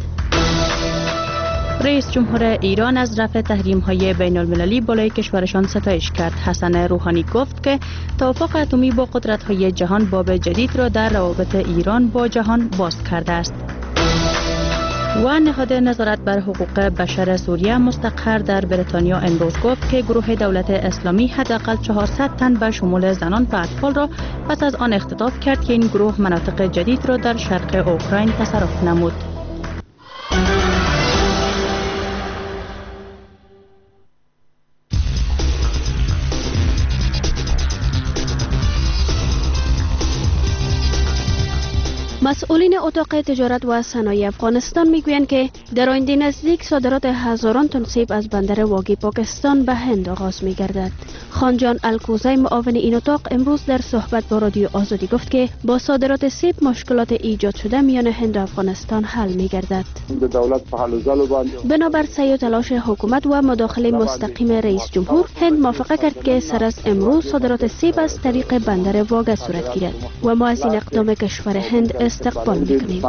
رئیس جمهور ایران از رفع تحریم های بین المللی بالای کشورشان ستایش کرد. حسن روحانی گفت که توافق اتمی با قدرت های جهان باب جدید را در روابط ایران با جهان باز کرده است. و نهاد نظارت بر حقوق بشر سوریه مستقر در بریتانیا امروز گفت که گروه دولت اسلامی حداقل چهارصد تن به شمول زنان و اطفال را پس از آن اختطاف کرد که این گروه مناطق جدید را در شرق اوکراین تصرف نمود. مسئولین اتاق تجارت و صنایع افغانستان میگویند که در آینده نزدیک صادرات هزاران تن سیب از بندر واگی پاکستان به هند آغاز میگردد. خانجان الکوزی معاون این اتاق امروز در صحبت با رادیو آزادی گفت که با صادرات سیب مشکلات ایجاد شده میان هند و افغانستان حل میگردد. بنابر سعی و تلاش حکومت و مداخله مستقیم رئیس جمهور، هند موافقه کرد که سر از امروز صادرات سیب از طریق بندر واگه صورت گیرد و ما از این اقدام کشور هند استقبال میکنیم.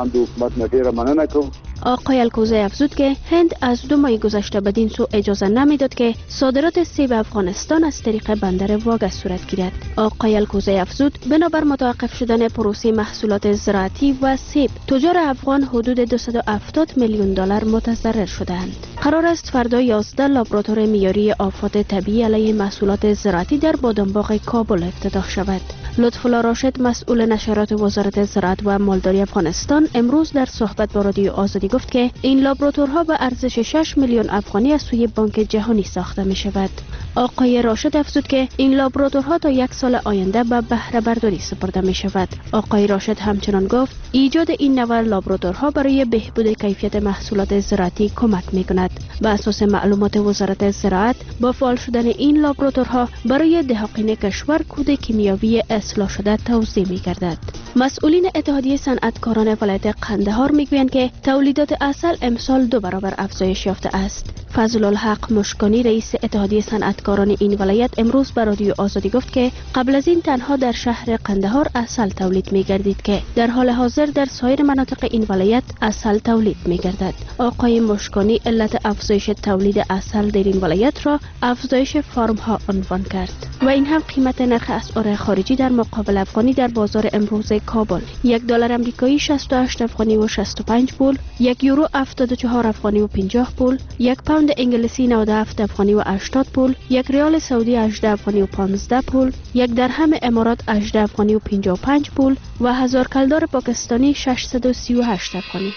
آقای الکوزی افزود که هند از دو ماه گذشته بدین سو اجازه نمیداد که صادرات سیب افغانستان از طریق بندر واگه صورت گیرد. آقای الکوزی افزود بنابر متوقف شدن پروسه محصولات زراعتی و سیب، تجار افغان حدود دویست و هفتاد میلیون دلار متضرر شدند. قرار است فردا یازده لابراتوار معیاری آفات طبیعی علیه محصولات زراعتی در بادامباغ کابل افتتاح شود. لطف‌الله راشد مسئول نشرات وزارت زراعت و مالداری افغانستان امروز در صحبت با رادیو آزادی گفت که این لابراتورها به ارزش شش میلیون افغانی از سوی بانک جهانی ساخته می شود. آقای راشد افزود که این لابراتورها تا یک سال آینده به بهره برداری سپرده می شود. آقای راشد همچنان گفت ایجاد این نوع لابراتورها برای بهبود کیفیت محصولات زراعتی کمک می کند. بر اساس معلومات وزارت زراعت، با فعال شدن این لابراتورها برای دهقان کشور کود کیمیاوی اصلاح شده توزیع می گردد. مسئولین اتحادیه صنعتکاران ولایت قندهار میگویند که تولیدات عسل امسال دو برابر افزایش یافته است. فضل الحق مشکانی رئیس اتحادیه صنعتکاران کاران این ولایت امروز به رادیو آزادی گفت که قبل از این تنها در شهر قندهار عسل تولید می گردید که در حال حاضر در سایر مناطق این ولایت عسل تولید می گردد. آقای مشکانی علت افزایش تولید عسل در این ولایت را افزایش فارم ها عنوان کرد و این هم قیمت نرخ اسعار خارجی در مقابل افغانی در بازار امروز کابل: یک دلار آمریکایی شصت و هشت افغانی و شصت و پنج پول، یک یورو هفتاد و چهار افغانی و پنجاه پول، یک پوند انگلیسی نود و هفت افغانی و هشتاد پول، یک ریال سعودی هجده افغانی و پانزده پول، یک درهم امارات هجده افغانی و پنجاه و پنج پول و هزار کلدار پاکستانی ششصد و سی و هشت افغانی.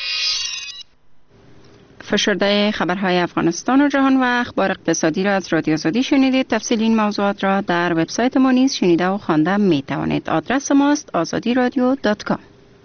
فشرده خبرهای افغانستان و جهان و اخبار اقتصادی را از رادیو آزادی شنیدید. تفصیل این موضوعات را در وبسایت ما نیز شنیده و خوانده می توانید. آدرس ماست آزادی رادیو دات کام.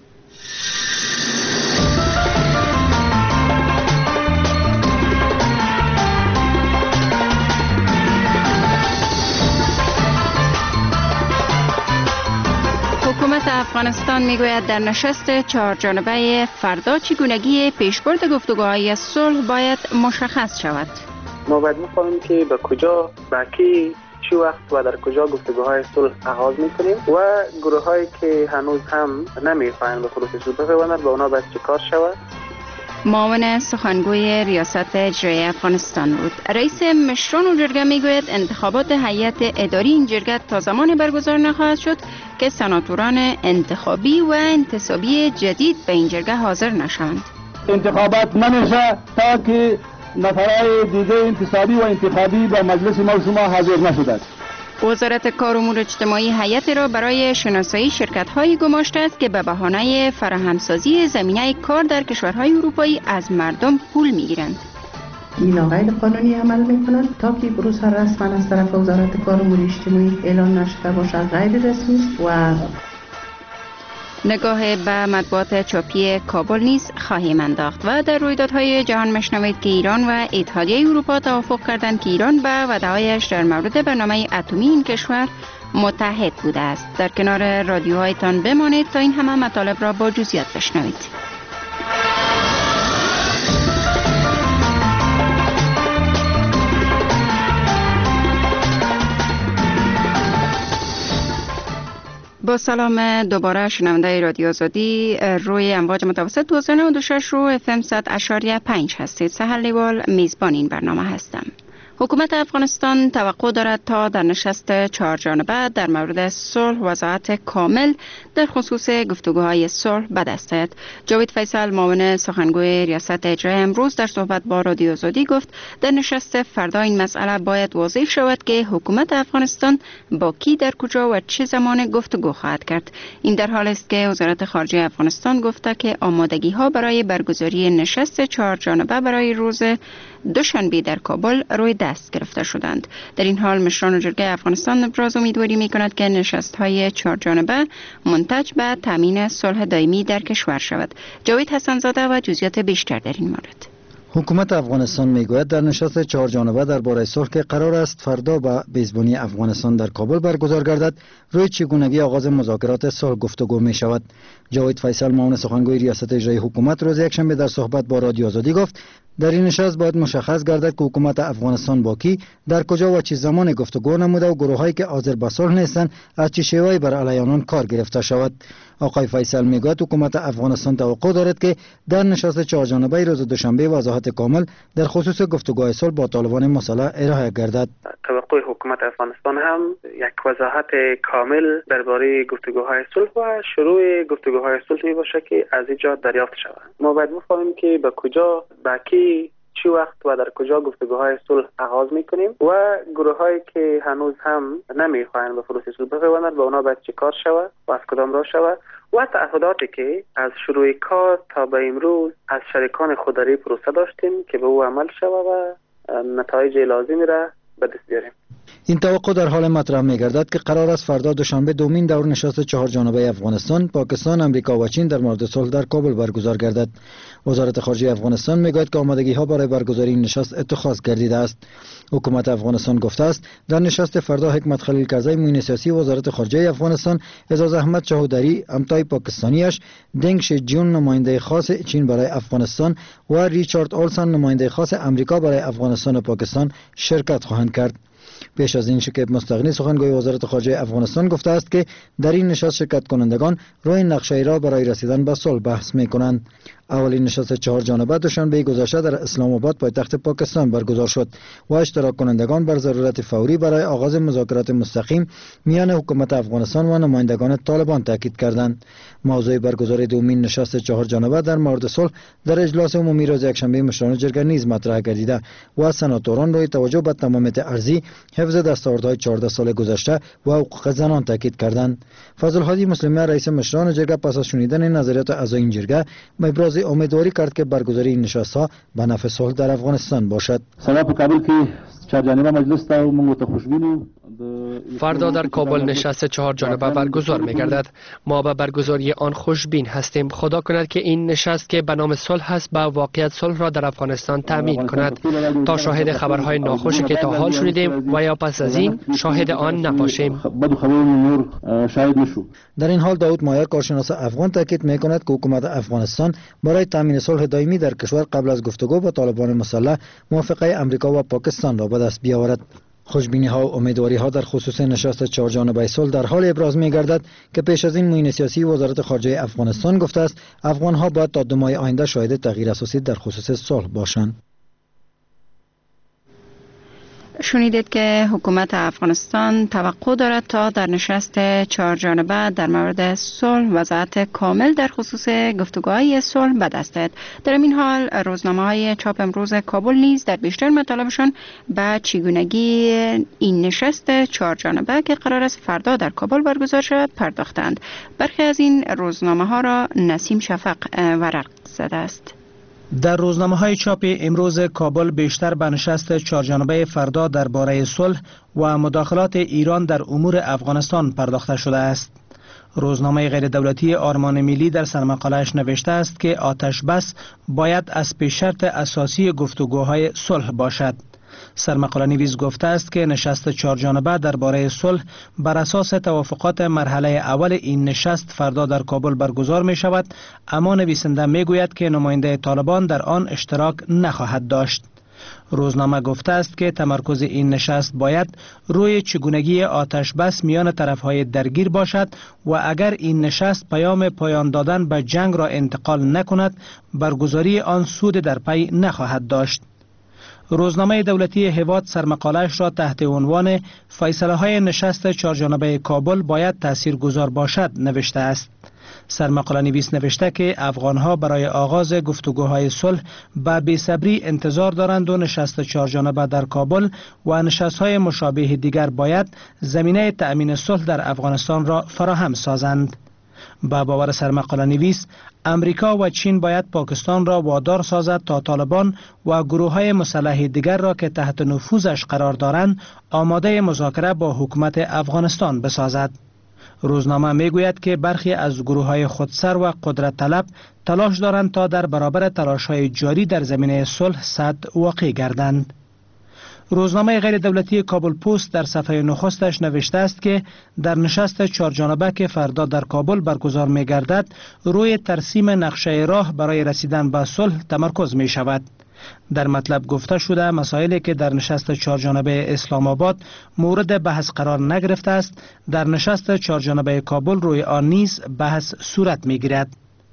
حکومت افغانستان میگوید در نشست چهار جانبه فردا چگونگی پیشبرد گفتگوهای صلح باید مشخص شود. ما باید بفهمیم که به کجا، به کی، چی وقت و در کجا گفتگوهای صلح آغاز میکنیم و گروه هایی که هنوز هم نمیخواهند به پروسه صلح بپیوندند به اونا باید چیکار شود. معاون سخنگوی ریاست اجرایی افغانستان بود. رئیس مشران جرگه میگوید انتخابات هیئت اداری این جرگه تا زمان برگزار نخواهد شد که سناتوران انتخابی و انتصابی جدید به این جرگه حاضر نشوند. انتخابات نمیشه تا که نفرای دیگه انتصابی و انتخابی به مجلس ما شما حاضر نشدند. وزارت کار امور اجتماعی هیئت را برای شناسایی شرکت‌هایی گماشته است که به بهانه فراهمسازی زمینه کار در کشورهای اروپایی از مردم پول می‌گیرند. اینا غیر قانونی عمل می‌کنند تا که پروسه رسما از طرف وزارت کار امور اجتماعی اعلان نشده باشد غیر رسمی و نگاه به مطبوعات چاپی کابل نیز خواهیم انداخت و در رویدادهای جهان مشنوید که ایران و اتحادیه اروپا توافق کردند که ایران به وعده‌هایش در مورد برنامه اتمی این کشور متحد بوده است. در کنار رادیوهایتان بمانید تا این همه مطالب را با جزئیات بشنوید. با سلام دوباره شنونده رادیو آزادی روی امواج متوسط دو هزار و نود و شش رو اف ام صد اشاریه پنج هستید. سحر لیوال میزبان این برنامه هستم. حکومت افغانستان توقع دارد تا در نشست چهار جانبه در مورد صلح وضاحت کامل در خصوص گفتگوهای صلح به دست آید. جاوید فیصل معاون سخنگوی ریاست اجرایی امروز در صحبت با رادیو آزادی گفت در نشست فردا این مسئله باید واضح شود که حکومت افغانستان با کی در کجا و چه زمان گفتگو خواهد کرد. این در حالی است که وزارت خارجه افغانستان گفته که آمادگی ها برای برگزاری نشست چهار جانبه برای روز دوشنبه در کابل روی دست گرفته شدند. در این حال مشران جرگه افغانستان ابراز امیدواری می کند که نشست های چهار جانبه منتج به تامین صلح دائمی در کشور شود. جاوید حسن‌زاده و جزئیات بیشتر در این مورد. حکومت افغانستان میگوید در نشست چهار جانبه درباره صلح که قرار است فردا به میزبانی افغانستان در کابل برگزار گردد روی چگونگی آغاز مذاکرات صلح گفتگو می شود. جاوید فیصل معاون سخنگوی ریاست اجرایی حکومت روز یکشنبه در صحبت با رادیو آزادی گفت در این نشست باید مشخص گردد که حکومت افغانستان با کی در کجا و چه زمان گفتگو نموده و گروهایی که حاضر به صلح نیستند از چه شیوهی بر علیه آنان کار گرفته شود. آقای فیصل میگوید حکومت افغانستان توقع دارد که در نشست چهار جانبه روز دوشنبه وضاحت کامل در خصوص گفتگوهای صلح با طالبان مسلح ارائه گردد. توقع حکومت افغانستان هم یک وضاحت کامل درباره گفتگوهای صلح و شروع گفتگوهای صلح می باشه که از اینجا دریافت شود. ما باید بفهمیم که به کجا، به کی، چی وقت و در کجا گفتگوهای صلح آغاز میکنیم و گروه هایی که هنوز هم نمیخواهند به پروسه صلح بپیوندند به اونا باید چیکار شود و از کدام راه شود و تعهداتی که از شروع کار تا به امروز از شریکان خوداری پروسه داشتیم که به او عمل شود و نتایج لازمی را به دست بیاریم. این توقع در حال مطرح می‌گردد که قرار است فردا دوشنبه دومین دور نشست چهار جانبه افغانستان، پاکستان، امریکا و چین در مورد صلح در کابل برگزار گردد. وزارت خارجه افغانستان میگوید که آمادگی‌ها برای برگزاری این نشست اتخاذ گردیده است. حکومت افغانستان گفته است در نشست فردا حکمت خلیل کرزی معین سیاسی وزارت خارجه افغانستان، اعزاز احمد چهودری همتای پاکستانیش، دنگ شجیون نماینده خاص چین برای افغانستان و ریچارد اولسن نماینده خاص امریکا برای افغانستان و پاکستان شرکت خواهند کرد. پیش از این شکیب مستغنی سخنگوی وزارت خارجه افغانستان گفته است که در این نشست شرکت کنندگان روی نقشه راه برای رسیدن به صلح بحث می‌کنند. اولین نشست چهار جانبه دوشنبه گذشته در اسلام آباد پایتخت پاکستان برگزار شد و اشتراک کنندگان بر ضرورت فوری برای آغاز مذاکرات مستقیم میان حکومت افغانستان و نمایندگان طالبان تاکید کردند. موضوع برگزاری دومین نشست چهار جانبه در مورد صلح در اجلاس عمومی روز یکشنبه مشران جرگه نیز مطرح گردیده و سناتوران روی توجه به تمامیت ارضی، حفظ دستاوردهای چهارده سال گذشته و حقوق زنان تاکید کردند. فضل الهادی مسلمی رئیس مشران جرگه پس از شنیدن نظریات اعضای این جرگه ابراز امیدواری کرد که برگزاری این نشست‌ها به نفع صلح در افغانستان باشد. سلام په کابل کې چهار جانبه مجلس ته موږ ته خوشبینو. فردا در کابل نشست چهار جانبه برگزار می گردد. ما به برگزاری آن خوشبین هستیم. خدا کند که این نشست که به نام صلح است به واقعیت صلح را در افغانستان تامین کند تا شاهد خبرهای ناخوشی که تا حال شنیدیم و یا پس از این شاهد آن نباشیم. در این حال داود مایر کارشناس افغان تاکید می کند که حکومت افغانستان برای تامین صلح دائمی در کشور قبل از گفتگو با طالبان مسلح موافقه امریکا و پاکستان را به دست بیاورد. خوشبینی ها و امیدواری ها در خصوص نشست چهار جانبه صلح در حال ابراز می گردد که پیش از این معین سیاسی وزارت خارجه افغانستان گفته است افغان ها باید تا دو ماه آینده شاهد تغییر اساسی در خصوص صلح باشند. شنیدید که حکومت افغانستان توقع دارد تا در نشست چهار جانبه در مورد صلح وضعیت کامل در خصوص گفتگوهای صلح به دست دهد. در این حال روزنامه‌های چاپ امروز کابل نیز در بیشتر مطالبشان به چگونگی این نشست چهار جانبه که قرار است فردا در کابل برگزار شود پرداختند. برخی از این روزنامه‌ها را نسیم شفق ورق زده است. در روزنامه‌های چاپ امروز کابل بیشتر به نشست چهارجانبه فردا درباره صلح و مداخلات ایران در امور افغانستان پرداخته شده است. روزنامه غیر دولتی آرمان ملی در سرمقاله‌اش نوشته است که آتش بس باید از پیش شرط اساسی گفتگوهای صلح باشد. سرمقاله نویس گفته است که نشست چهارجانبه درباره صلح بر اساس توافقات مرحله اول این نشست فردا در کابل برگزار می شود، اما نویسنده می گوید که نماینده طالبان در آن اشتراک نخواهد داشت. روزنامه گفته است که تمرکز این نشست باید روی چگونگی آتش بس میان طرفهای درگیر باشد و اگر این نشست پیام پایان دادن به جنگ را انتقال نکند، برگزاری آن سود در پی نخواهد داشت. روزنامه دولتی هواد سرمقاله‌اش را تحت عنوان فیصله های نشست چهارجانبه کابل باید تاثیرگذار باشد نوشته است. سرمقاله نویس نوشته که افغانها برای آغاز گفتگوهای صلح به بی‌صبری انتظار دارند و نشست چهارجانبه در کابل و نشست‌های مشابه دیگر باید زمینه تأمین صلح در افغانستان را فراهم سازند. با باور سرمقاله نویس، امریکا و چین باید پاکستان را وادار سازد تا طالبان و گروه‌های مسلح دیگر را که تحت نفوذش قرار دارند آماده مذاکره با حکومت افغانستان بسازد. روزنامه میگوید که برخی از گروه‌های خودسر و قدرت طلب تلاش دارند تا در برابر تلاش‌های جاری در زمینه صلح صد واقع گردند. روزنامه غیر دولتی کابل پست در صفحه نخستش نوشته است که در نشست چهارجانبه که فردا در کابل برگزار می گردد روی ترسیم نقشه راه برای رسیدن به صلح تمرکز می شود. در مطلب گفته شده مسائلی که در نشست چهارجانبه اسلام آباد مورد بحث قرار نگرفته است در نشست چهارجانبه کابل روی آن نیز بحث صورت می گیرد.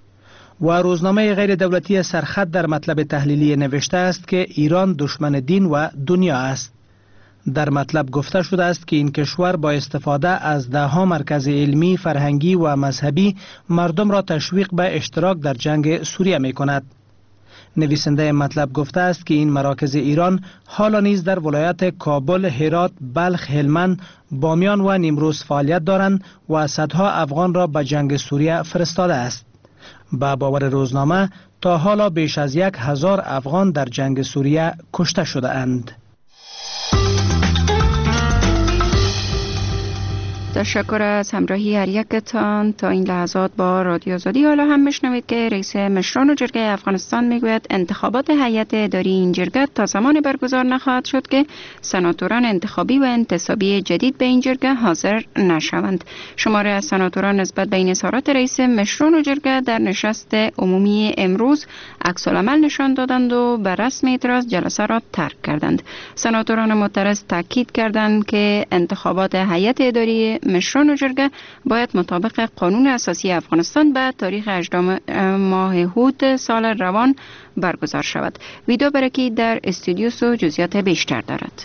و روزنامه غیر دولتی سرخط در مطلب تحلیلی نوشته است که ایران دشمن دین و دنیا است. در مطلب گفته شده است که این کشور با استفاده از ده ها مرکز علمی، فرهنگی و مذهبی مردم را تشویق به اشتراک در جنگ سوریه می کند. نویسنده مطلب گفته است که این مراکز ایران حالا نیز در ولایات کابل، هرات، بلخ، هلمند، بامیان و نیمروز فعالیت دارند و صدها افغان را به جنگ سوریه فرستاده است. با باور روزنامه تا حالا بیش از یک هزار افغان در جنگ سوریه کشته شده اند. تشکر از همراهی هر یکتان تا این لحظات با رادیو آزادی. حالا هم میشنوید که رئیس مشران و جرگه افغانستان میگوید انتخابات هیئت اداری این جرگه تا زمان برگزار نخواهد شد که سناتوران انتخابی و انتصابی جدید به این جرگه حاضر نشوند. شماره از سناتوران نسبت به این اظهارات رئیس مشران و جرگه در نشست عمومی امروز عکس العمل نشان دادند و به رسم اعتراض جلسه را ترک کردند. سناتوران معترض تاکید کردند که انتخابات هیئت اداری مشران و جرگه باید مطابق قانون اساسی افغانستان به تاریخ هجدهم ماه هود سال روان برگزار شود. ویدو برکی در استودیوس و جزئیات بیشتر دارد.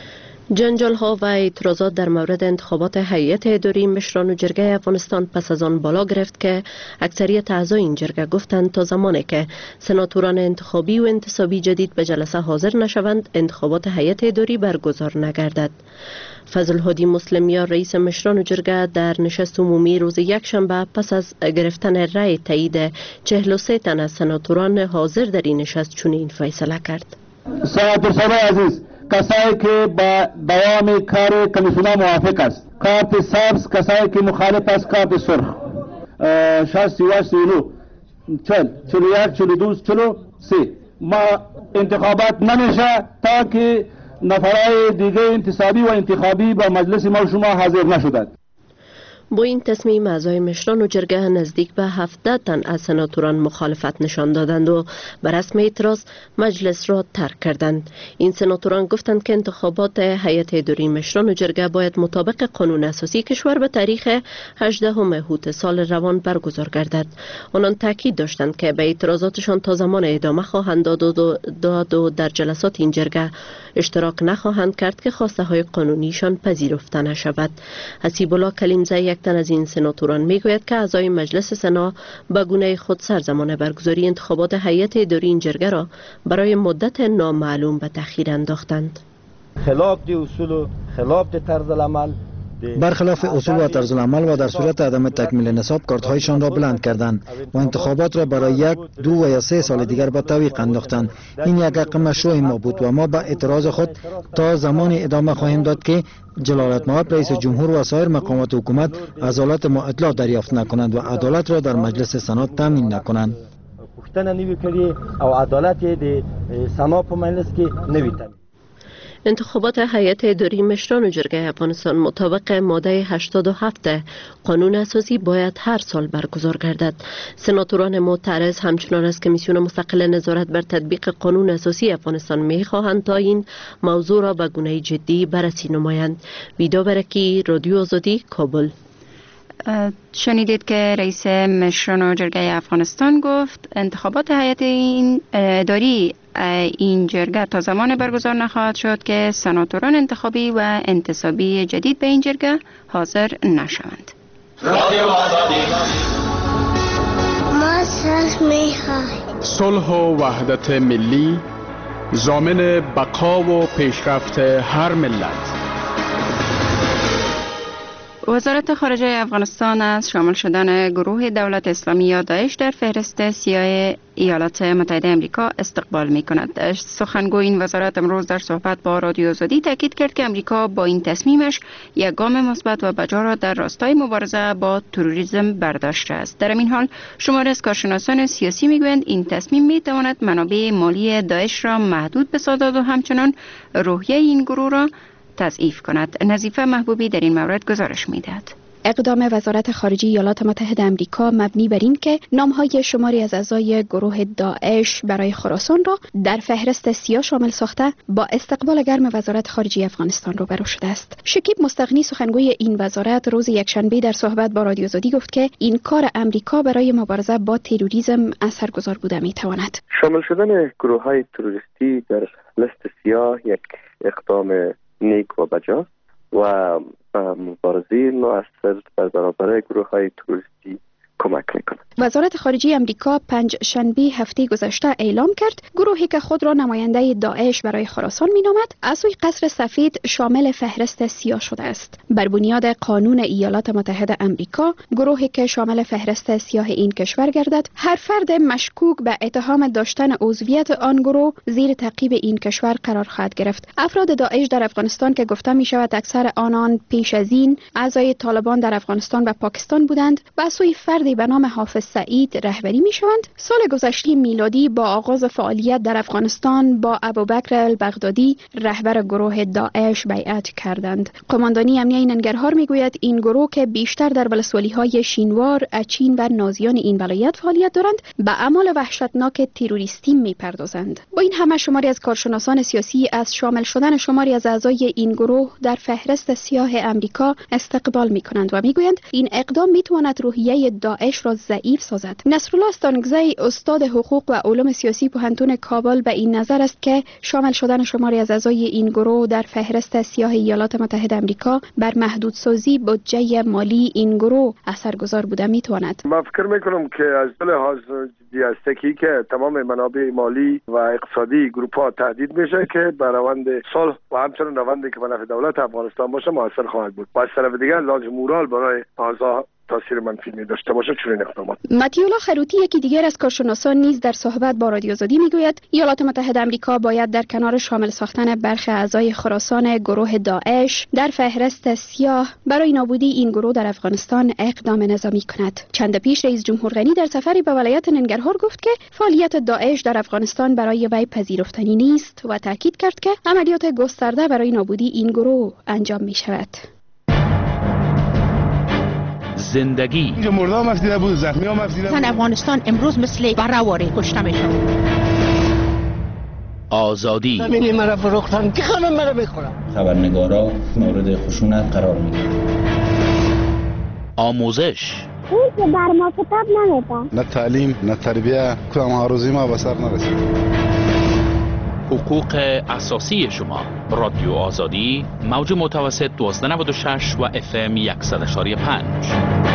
جنجال ها و اعتراضات در مورد انتخابات هیئت اداری مشران و جرگه افغانستان پس از آن بالا گرفت که اکثریت اعضای این جرگه گفتند تا زمانی که سناتوران انتخابی و انتصابی جدید به جلسه حاضر نشوند انتخابات هیئت اداری برگزار نگردد. فضل هادی مسلمیار رئیس مشران و جرگه در نشست عمومی روز یکشنبه پس از گرفتن رأی تایید چهل و سه تن از سناتوران حاضر در این نشست چنین فیصله کرد. سناتور عزیز، کسایی که با دوام کار کمیسیون موافق است، کارت سبز کسایی که مخالف است، کارت سرخ. شصت و هشت، سی و نه، چهل، چهل و یک، چهل و دو، چهل و سه. ما انتخابات نمیشه تا که نفرای دیگه انتصابی و انتخابی با مجلس ما شما حاضر نشدند. با این تصمیم اعضای مشران و جرگه نزدیک به هفده تن از سناتوران مخالفت نشان دادند و به رسم اعتراض مجلس را ترک کردند. این سناتوران گفتند که انتخابات هیئت اداری مشران و جرگه باید مطابق قانون اساسی کشور به تاریخ هجدهم هود سال روان برگزار گردد. آنان تاکید داشتند که به اعتراضاتشان تا زمان ادامه خواهند داد و, داد و در جلسات این جرگه اشتراک نخواهند کرد که خواسته های قانونیشان پذیرفته نشود. حسیب الله کلیمزه یک تن از این سناتوران میگوید که اعضای مجلس سنا به گونه خود سرزمان برگزاری انتخابات هیئت اداری این جرگه را برای مدت نامعلوم به تأخیر انداختند. خلاف دی اصول و خلاف دی طرز العمل، برخلاف اصول و طرز العمل و در صورت عدم تکمیل نصاب کارت‌هایشان را بلند کردند و انتخابات را برای یک، دو و یا سه سال دیگر به تعویق انداختند. این یک حق مشروع ما بود و ما با اعتراض خود تا زمانی ادامه خواهیم داد که جلالت مآب رئیس جمهور و سایر مقامات حکومت عدالت ما اطلاع دریافت نکنند و عدالت را در مجلس سنا تامین نکنند. پوښتنه نوی کړي او عدالت د سنا په مجلس کې نوی تامین. انتخابات هیئت اداری مشران و جرگه افغانستان مطابق ماده هشتاد و هفت قانون اساسی باید هر سال برگزار گردد. سناتوران معترض همچنان از کمیسیون مستقل نظارت بر تطبیق قانون اساسی افغانستان می‌خواهند تا این موضوع را به گونه جدی بررسی نمایند. ویدا برکی، رادیو آزادی، کابل. شنیدید که رئیس مشران و جرگه افغانستان گفت انتخابات هیئت این اداری این جرگه تا زمان برگزار نخواهد شد که سناتوران انتخابی و انتصابی جدید به این جرگه حاضر نشوند. ما صلح می‌خواهیم. صلح و وحدت ملی ضامن بقا و پیشرفت هر ملت. وزارت خارجه افغانستان از شامل شدن گروه دولت اسلامی یا داعش در فهرست سیاه ایالات متحده آمریکا استقبال می کند. سخنگوی این وزارت امروز در صحبت با رادیو آزادی تاکید کرد که آمریکا با این تصمیمش یک گام مثبت و بجا را در راستای مبارزه با تروریسم برداشته است. در این حال شماری از کارشناسان سیاسی میگویند این تصمیم می تواند منابع مالی داعش را محدود بسازد و همچنان روحیه این گروه را تضعیف کند. نظیفه محبوبی در این مورد گزارش می‌دهد. اقدام وزارت خارجه ایالات متحده آمریکا مبنی بر این که نام‌های شماری از اعضای گروه داعش برای خراسان را در فهرست سیاه شامل ساخته با استقبال گرم وزارت خارجه افغانستان روبرو شده است. شکیب مستغنی سخنگوی این وزارت روز یکشنبه در صحبت با رادیو آزادی گفت که این کار آمریکا برای مبارزه با تروریسم اثرگذار بوده می‌تواند. شامل شدن گروه‌های تروریستی در لیست سیاه یک اقدام نیک و بجا و مبارزه مؤثر در برابر گروه های تروریستی کمک میکنه. وزارت خارجه امریکا پنج شنبه هفته گذشته اعلام کرد گروهی که خود را نماینده داعش برای خراسان مینامد از سوی قصر سفید شامل فهرست سیاه شده است. بر بنیاد قانون ایالات متحده امریکا، گروهی که شامل فهرست سیاه این کشور گردد، هر فرد مشکوک به اتهام داشتن عضویت آن گروه زیر تعقیب این کشور قرار خواهد گرفت. افراد داعش در افغانستان که گفته می شود اکثر آنان پیش از این اعضای طالبان در افغانستان و پاکستان بودند و از سوی فردی به نام حافظ سعید رهبری می شوند. سال گذشته میلادی با آغاز فعالیت در افغانستان با ابوبکر البغدادی رهبر گروه داعش بیعت کردند. قماندانی امنیه ننگرهار می گوید این گروه که بیشتر در ولسوالی های شینوار، اچین و نازیان این ولایت فعالیت دارند، به اعمال وحشتناک تروریستی می پردازند. با این همه شماری از کارشناسان سیاسی از شامل شدن شماری از اعضای این گروه در فهرست سیاه امریکا استقبال می کنند و می گویند این اقدام می تواند روحیه داعش را ضعیف سازد. نصرالله استانگزی، استاد حقوق و علوم سیاسی پوهنتون کابل، به این نظر است که شامل شدن شماری از اعضای این گروه در فهرست سیاه ایالات متحده آمریکا بر محدودسازی بودجه مالی این گروه اثرگذار بوده می تواند. من فکر می کنم که از لحاظ جدی است که تمام منابع مالی و اقتصادی گروه ها تهدید میشه که بر روند صلح و همچنین روندی که به نفع دولت افغانستان باشه موثر خواهد بود. و از طرف دیگر لازم مورال برای اعضا تاثیر منفی می داشته باشه چنین اقدامات. متیولا خروتی، یکی دیگر از کارشناسان، نیز در صحبت با رادیو آزادی میگوید ایالات متحده آمریکا باید در کنار شامل ساختن برخی اعضای خراسان گروه داعش در فهرست سیاه برای نابودی این گروه در افغانستان اقدام نظامی کند. چند پیش رئیس جمهور غنی در سفری به ولایت ننگرهار گفت که فعالیت داعش در افغانستان برای وی پذیرفتنی نیست و تاکید کرد که عملیات گسترده برای نابودی این گروه انجام می شود. زندگی اینجا مرده هم افزیده بود، زخمی هم افزیده بود. افغانستان امروز مثل برهواره کشته میشود. آزادی زمینی مرا فروختن که خانم مرا بخورم. خبرنگارا مورد خشونت قرار میگیرند. آموزش اون که بر ما کتاب نمیدن. نه تعلیم نه تربیه، کدام عروضی ما به سر نرسید. حقوق اساسی شما. رادیو آزادی، موج متوسط دوازده نود و شش و اف ام صد و یک و پنج.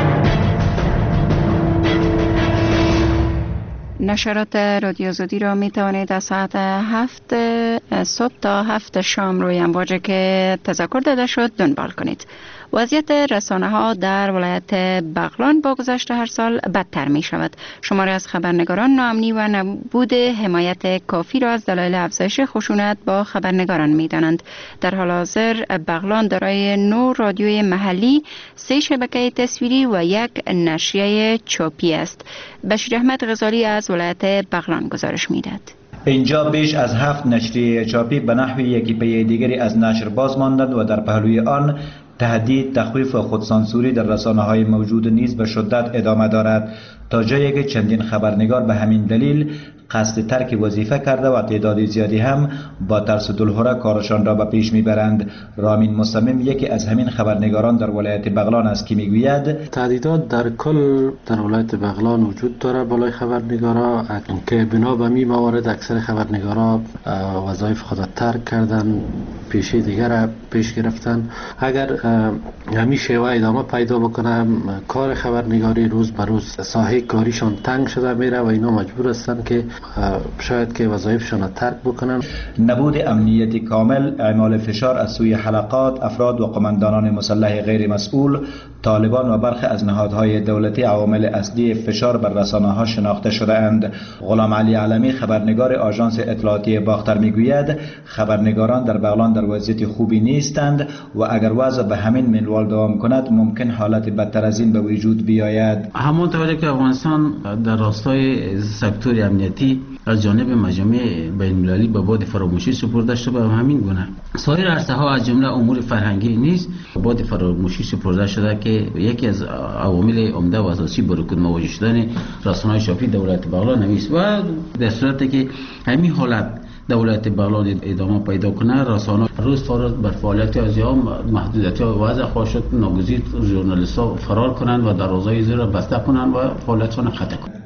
نشرات رادیو آزادی را می توانید از ساعت هفت صبح تا هفت شام روی امواجی که تذکر داده شد دنبال کنید. وضعیت رسانه ها در ولایت بغلان با گذشت هر سال بدتر می شود. شماری از خبرنگاران ناامنی و نبود حمایت کافی را از دلایل افزایش خشونت با خبرنگاران می دانند. در حال حاضر بغلان دارای نو رادیوی محلی، سه شبکه تصویری و یک نشریه چاپی است. بشیر احمد غزالی از ولایت بغلان گزارش می دهد. اینجا بیش از هفت نشریه چاپی به نحو یکی پی دیگری از نشر باز ماندند و در پهلوی آن تهدید، تخویف و خودسانسوری در رسانه های موجود نیز به شدت ادامه دارد، تا جایی که چندین خبرنگار به همین دلیل قصد ترک وظیفه کرده و تعداد زیادی هم با ترس و دلهره کارشان را به پیش میبرند. رامین مصمم یکی از همین خبرنگاران در ولایت بغلان است که میگوید تهدیدات در کل در ولایت بغلان وجود داره بالای خبرنگارا که بنا به می موارد اکثر خبرنگارا وظایف خود ترک کردن، پیشه دیگر پیش گرفتن. اگر همین شیوه ادامه پیدا بکنه کار خبرنگاری روز به روز ساحه کاریشان تنگ شده میره و اینا مجبور هستن که شاید که وظایفشان را ترک بکنن. نبود امنیت کامل، اعمال فشار از سوی حلقات، افراد و قماندانان مسلح غیر مسئول، طالبان و برخی از نهادهای دولتی عوامل اصلی فشار بر رسانه‌ها شناخته شده اند. غلام علی علمی، خبرنگار آژانس اطلاعاتی باختر میگوید خبرنگاران در بغلان در وضعیت خوبی نیستند و اگر وضع به همین منوال دوام کند ممکن حالت بدتر از این به وجود بیاید. همانطوری که افغانستان در راستای سکتور امنیتی از جانب مجامع بین‌المللی به باد فراموشی سپرده شده، به همین گونه سایر عرصه ها از جمله امور فرهنگی نیز به باد فراموشی سپرده شده که یکی از عوامل عمده و اساسی با رکود مواجه شدن رسانه‌های چاپی دولت بغلان است و در صورتی که همین حالت دولت بغلان ادامه پیدا کنه رسانه روز فرار بر فعالیت از یا محدودیت ها وضع خواهد شد، ناگزیر ژورنالیست ها فرار کنند و دروازهای زیر بسته کنند و فعالیتشان قطع کنند.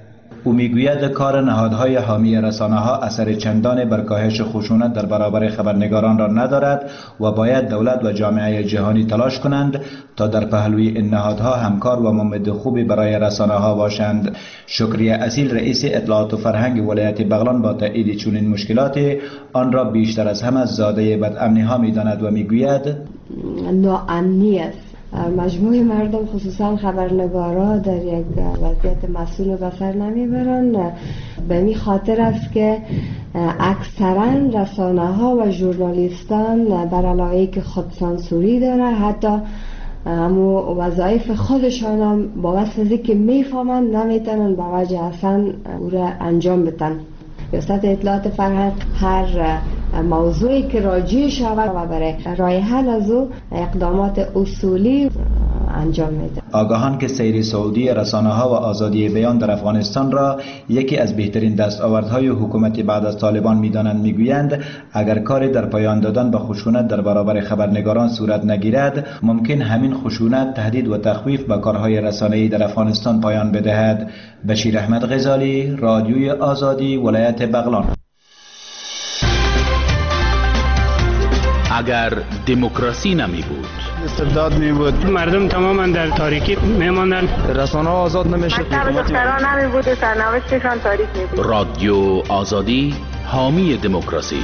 او میگوید کار نهادهای حامی رسانه‌ها اثر چندانی بر کاهش خشونت در برابر خبرنگاران را ندارد و باید دولت و جامعه جهانی تلاش کنند تا در پهلوی این نهادها همکار و ممد خوبی برای رسانه‌ها باشند. شکری اصیل رئیس اطلاعات و فرهنگ ولایت بغلان با تایید چنین مشکلات آن را بیشتر از همه زاده بدامنی‌ها می‌داند و میگوید ناامنی است. مجموع مردم خصوصا خبرنگارا در یک وضعیت مسئول به سر نمیبرند. به این خاطر است که اکثرا رسانه ها و ژورنالیستان بر علاوه که خودسانسوری داره حتی همو وظایف خودشان هم با واسطه که میفهمند نمیتونن با وجه اصلا او را انجام بدن. ریاست اطلاعات فرهنگ هر موضوعی که راجع شود و برای رای حل از او اقدامات اصولی انجام میده. آگاهان که سیر سعودی رسانه‌ها و آزادی بیان در افغانستان را یکی از بهترین دستاوردهای حکومت بعد از طالبان می‌دانند میگویند اگر کاری در پایان دادن به خشونت در برابر خبرنگاران صورت نگیرد ممکن همین خشونت تهدید و تخویف به کارهای رسانه‌ای در افغانستان پایان بدهد. بشیر احمد غزالی، رادیوی آزادی، ولایت بغلان. اگر دموکراسی نمی بود، استبداد می بود، مردم تماما در تاریکی می ماندن، رسانه ها آزاد نمی شد، مکتب دختران نمی بود، سرنوشتشان تاریک می بود. رادیو آزادی، حامی دموکراسی.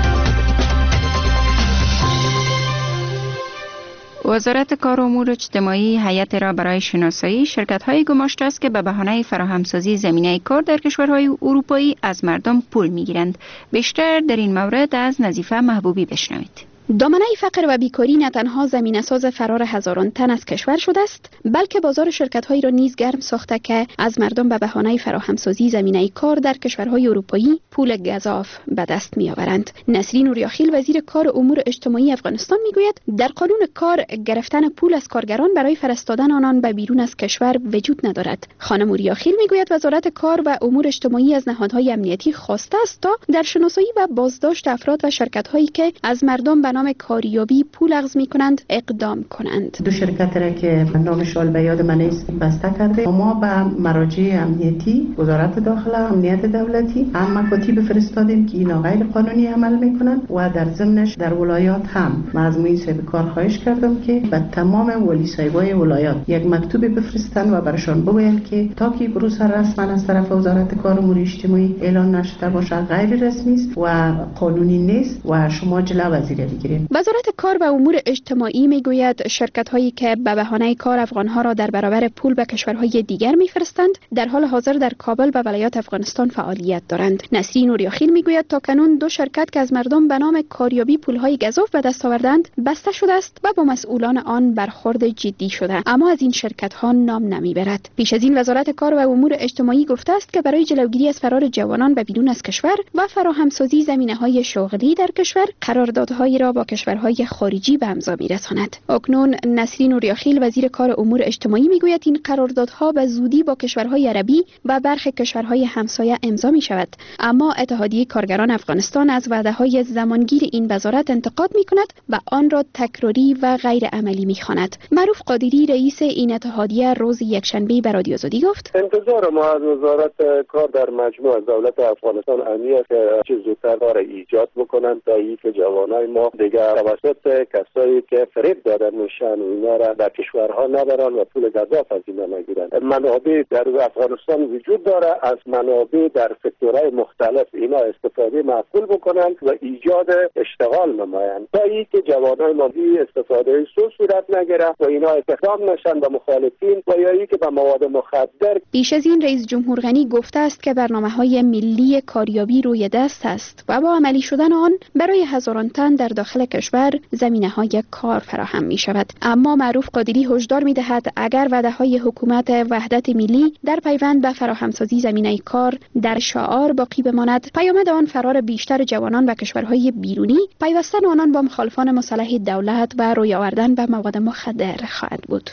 وزارت کار و امور اجتماعی هیئت را برای شناسایی شرکت‌های گماشته است که به بهانه فراهمسازی زمینه کار در کشورهای اروپایی از مردم پول می‌گیرند. بیشتر در این مورد از نظیفه محبوبی بشنوید. دامنه فقر و بیکاری نه تنها زمینه ساز فرار هزاران تن از کشور شده است، بلکه بازار شرکت‌هایی را نیز گرم ساخته که از مردم به بهانه فراهمسازی زمینه کار در کشورهای اروپایی پول گزاف به دست می‌آورند. نسرین اوریاخیل وزیر کار و امور اجتماعی افغانستان می‌گوید در قانون کار گرفتن پول از کارگران برای فرستادن آنان به بیرون از کشور وجود ندارد. خانم اوریاخیل می‌گوید وزارت کار و امور اجتماعی از نهادهای امنیتی خواسته است تا در شناسایی و بازداشت افراد و شرکت‌هایی که از مردم به نام کاریابی پول اخذ می‌کنند اقدام کنند. دو شرکت را که نامشان به یاد من است بسته کرده، ما به مراجع امنیتی، وزارت داخله، امنیت دولتی هم مکاتیب فرستادیم که اینا غیر قانونی عمل می‌کنند و در ضمنش در ولایات هم مجموعه صاحب کار خواهش کردم که به تمام ولی صاحبای ولایات یک مکتوب بفرستن و برشان بگویند که تا که پروسه رسما از طرف وزارت کار و امور اجتماعی اعلان نشده باشه غیر رسمی است و قانونی نیست و شما جلو وزیر بگیرید. وزارت کار و امور اجتماعی میگوید شرکت هایی که به بهانه کار افغان ها را در برابر پول به کشورهای دیگر میفرستند در حال حاضر در کابل و ولایت افغانستان فعالیت دارند. نسرین اوریاخیل میگوید تا کنون دو شرکت که از مردم به نام کاریابی پول های گزاف به دست آوردند بسته شده است و با مسئولان آن برخورد جدی شده، اما از این شرکت ها نام نمیبرد. پیش از این وزارت کار و امور اجتماعی گفته است که برای جلوگیری از فرار جوانان به بیرون از کشور و فراهمسازی زمینه های شغلی در کشور قراردادهایی را با کشورهای خارجی به امضا می‌رساند. اکنون نسرین اوریاخیل وزیر کار امور اجتماعی میگوید این قراردادها به زودی با کشورهای عربی و برخی کشورهای همسایه امضا می‌شود، اما اتحادیه کارگران افغانستان از وعده‌های زمانگیر این وزارت انتقاد می‌کند و آن را تکراری و غیر عملی می‌خواند. معروف قادری رئیس این اتحادیه روز یکشنبه به رادیو آزادی گفت: انتظار ما از وزارت کار در مجموع دولت افغانستان امنی است که چه زودتر کار ایجاد بکنند تا اینکه جوانای ما دیگر توسط کسایی که فریب دادن میشن و اینا را در کشورها نبرن و پول گزاف از اینا نگیرن. منابع در افغانستان وجود داره، از منابع در سکتورهای مختلف اینا استفاده معقول بکنن و ایجاد اشتغال نمایند تا اینکه جوانای ما بی استفاده سو صورت نگیره و اینا استخدام نشن به مخالفین و یا اینکه به مواد مخدر. پیش از این رئیس جمهور غنی گفته است که برنامه‌های ملی کاریابی روی دست است و با عملی شدن آن برای هزاران تن در داخل کشور زمینه‌های کار فراهم می شود. اما معروف قادری هشدار می دهد اگر وعده‌های حکومت وحدت ملی در پیوند به فراهمسازی زمینه کار در شعار باقی بماند، پیامد آن فرار بیشتر جوانان به کشورهای بیرونی، پیوستن آنان با مخالفان مسلح دولت و روی آوردن به مواد مخدر خواهد بود.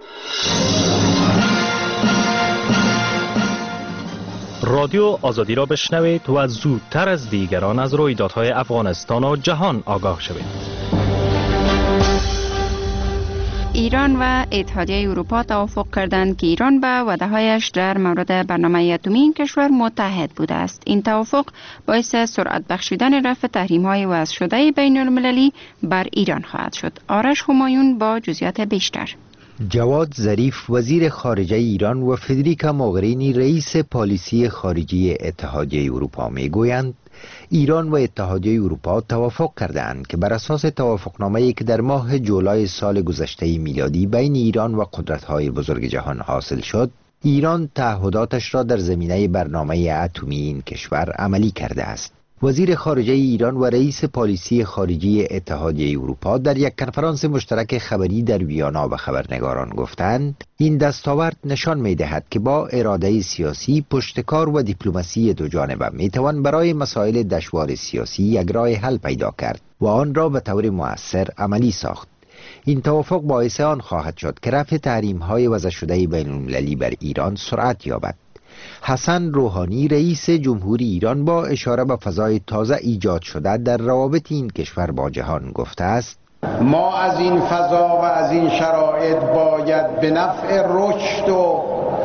رادیو آزادی را بشنوید و زودتر از دیگران از رویدادهای افغانستان و جهان آگاه شوید. ایران و اتحادیه اروپا توافق کردند که ایران به وعده‌هایش در مورد برنامه اتمی این کشور متحد بوده است. این توافق باعث سرعت بخشیدن رفع تحریم‌های وضع شده بین المللی بر ایران خواهد شد. آرش همایون با جزئیات بیشتر. جواد ظریف وزیر خارجه ایران و فدریکا موغرینی رئیس پالیسی خارجی اتحادیه اروپا میگویند ایران و اتحادیه اروپا توافق کردند که بر اساس توافقنامه‌ای که در ماه جولای سال گذشته میلادی بین ایران و قدرت‌های بزرگ جهان حاصل شد، ایران تعهداتش را در زمینه برنامه اتمی این کشور عملی کرده است. وزیر خارجه ایران و رئیس پالیسی خارجی اتحادیه اروپا در یک کنفرانس مشترک خبری در ویانا به خبرنگاران گفتند این دستاورد نشان می‌دهد که با اراده سیاسی، پشتکار و دیپلماسی دو جانبه می‌توان برای مسائل دشوار سیاسی یک راه حل پیدا کرد و آن را به طور مؤثر عملی ساخت. این توافق باعث آن خواهد شد که رفع تحریم‌های وضع شده بین‌المللی بر ایران سرعت یابد. حسن روحانی رئیس جمهوری ایران با اشاره به فضای تازه ایجاد شده در روابط این کشور با جهان گفته است: ما از این فضا و از این شرایط باید به نفع رشد و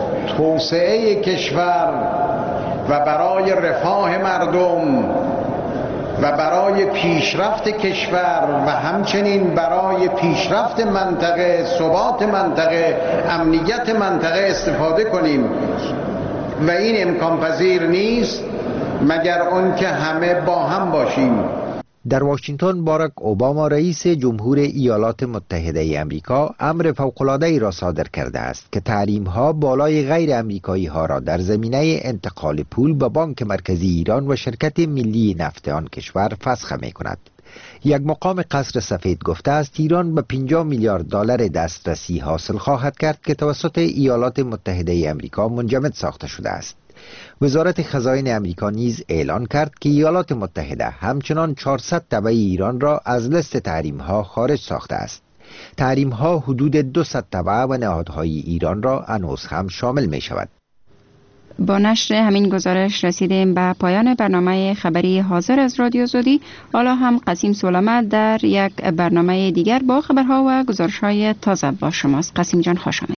توسعه کشور و برای رفاه مردم و برای پیشرفت کشور و همچنین برای پیشرفت منطقه، ثبات منطقه، امنیت منطقه استفاده کنیم و این امکان پذیر نیست مگر اون که همه با هم باشیم. در واشنگتن باراک اوباما رئیس جمهور ایالات متحده آمریکا امر فوق‌العاده‌ای را صادر کرده است که تحریم‌ها بالای غیر آمریکایی ها را در زمینه انتقال پول به بانک مرکزی ایران و شرکت ملی نفت آن کشور فسخ می‌کند. یک مقام قصر سفید گفته است ایران به پنجاه میلیارد دلار دسترسی حاصل خواهد کرد که توسط ایالات متحده آمریکا منجمد ساخته شده است. وزارت خزائن آمریکا نیز اعلان کرد که ایالات متحده همچنان چهارصد تبع ایران را از لیست تحریم‌ها خارج ساخته است. تحریم‌ها حدود دویست تبع و نهادهای ایران را هنوز هم شامل می شود. با نشر همین گزارش رسیدیم به پایان برنامه خبری حاضر از رادیو آزادی. حالا هم قاسم سولمه در یک برنامه دیگر با خبرها و گزارش‌های تازه با شماست. قاسم جان خوش آمدید.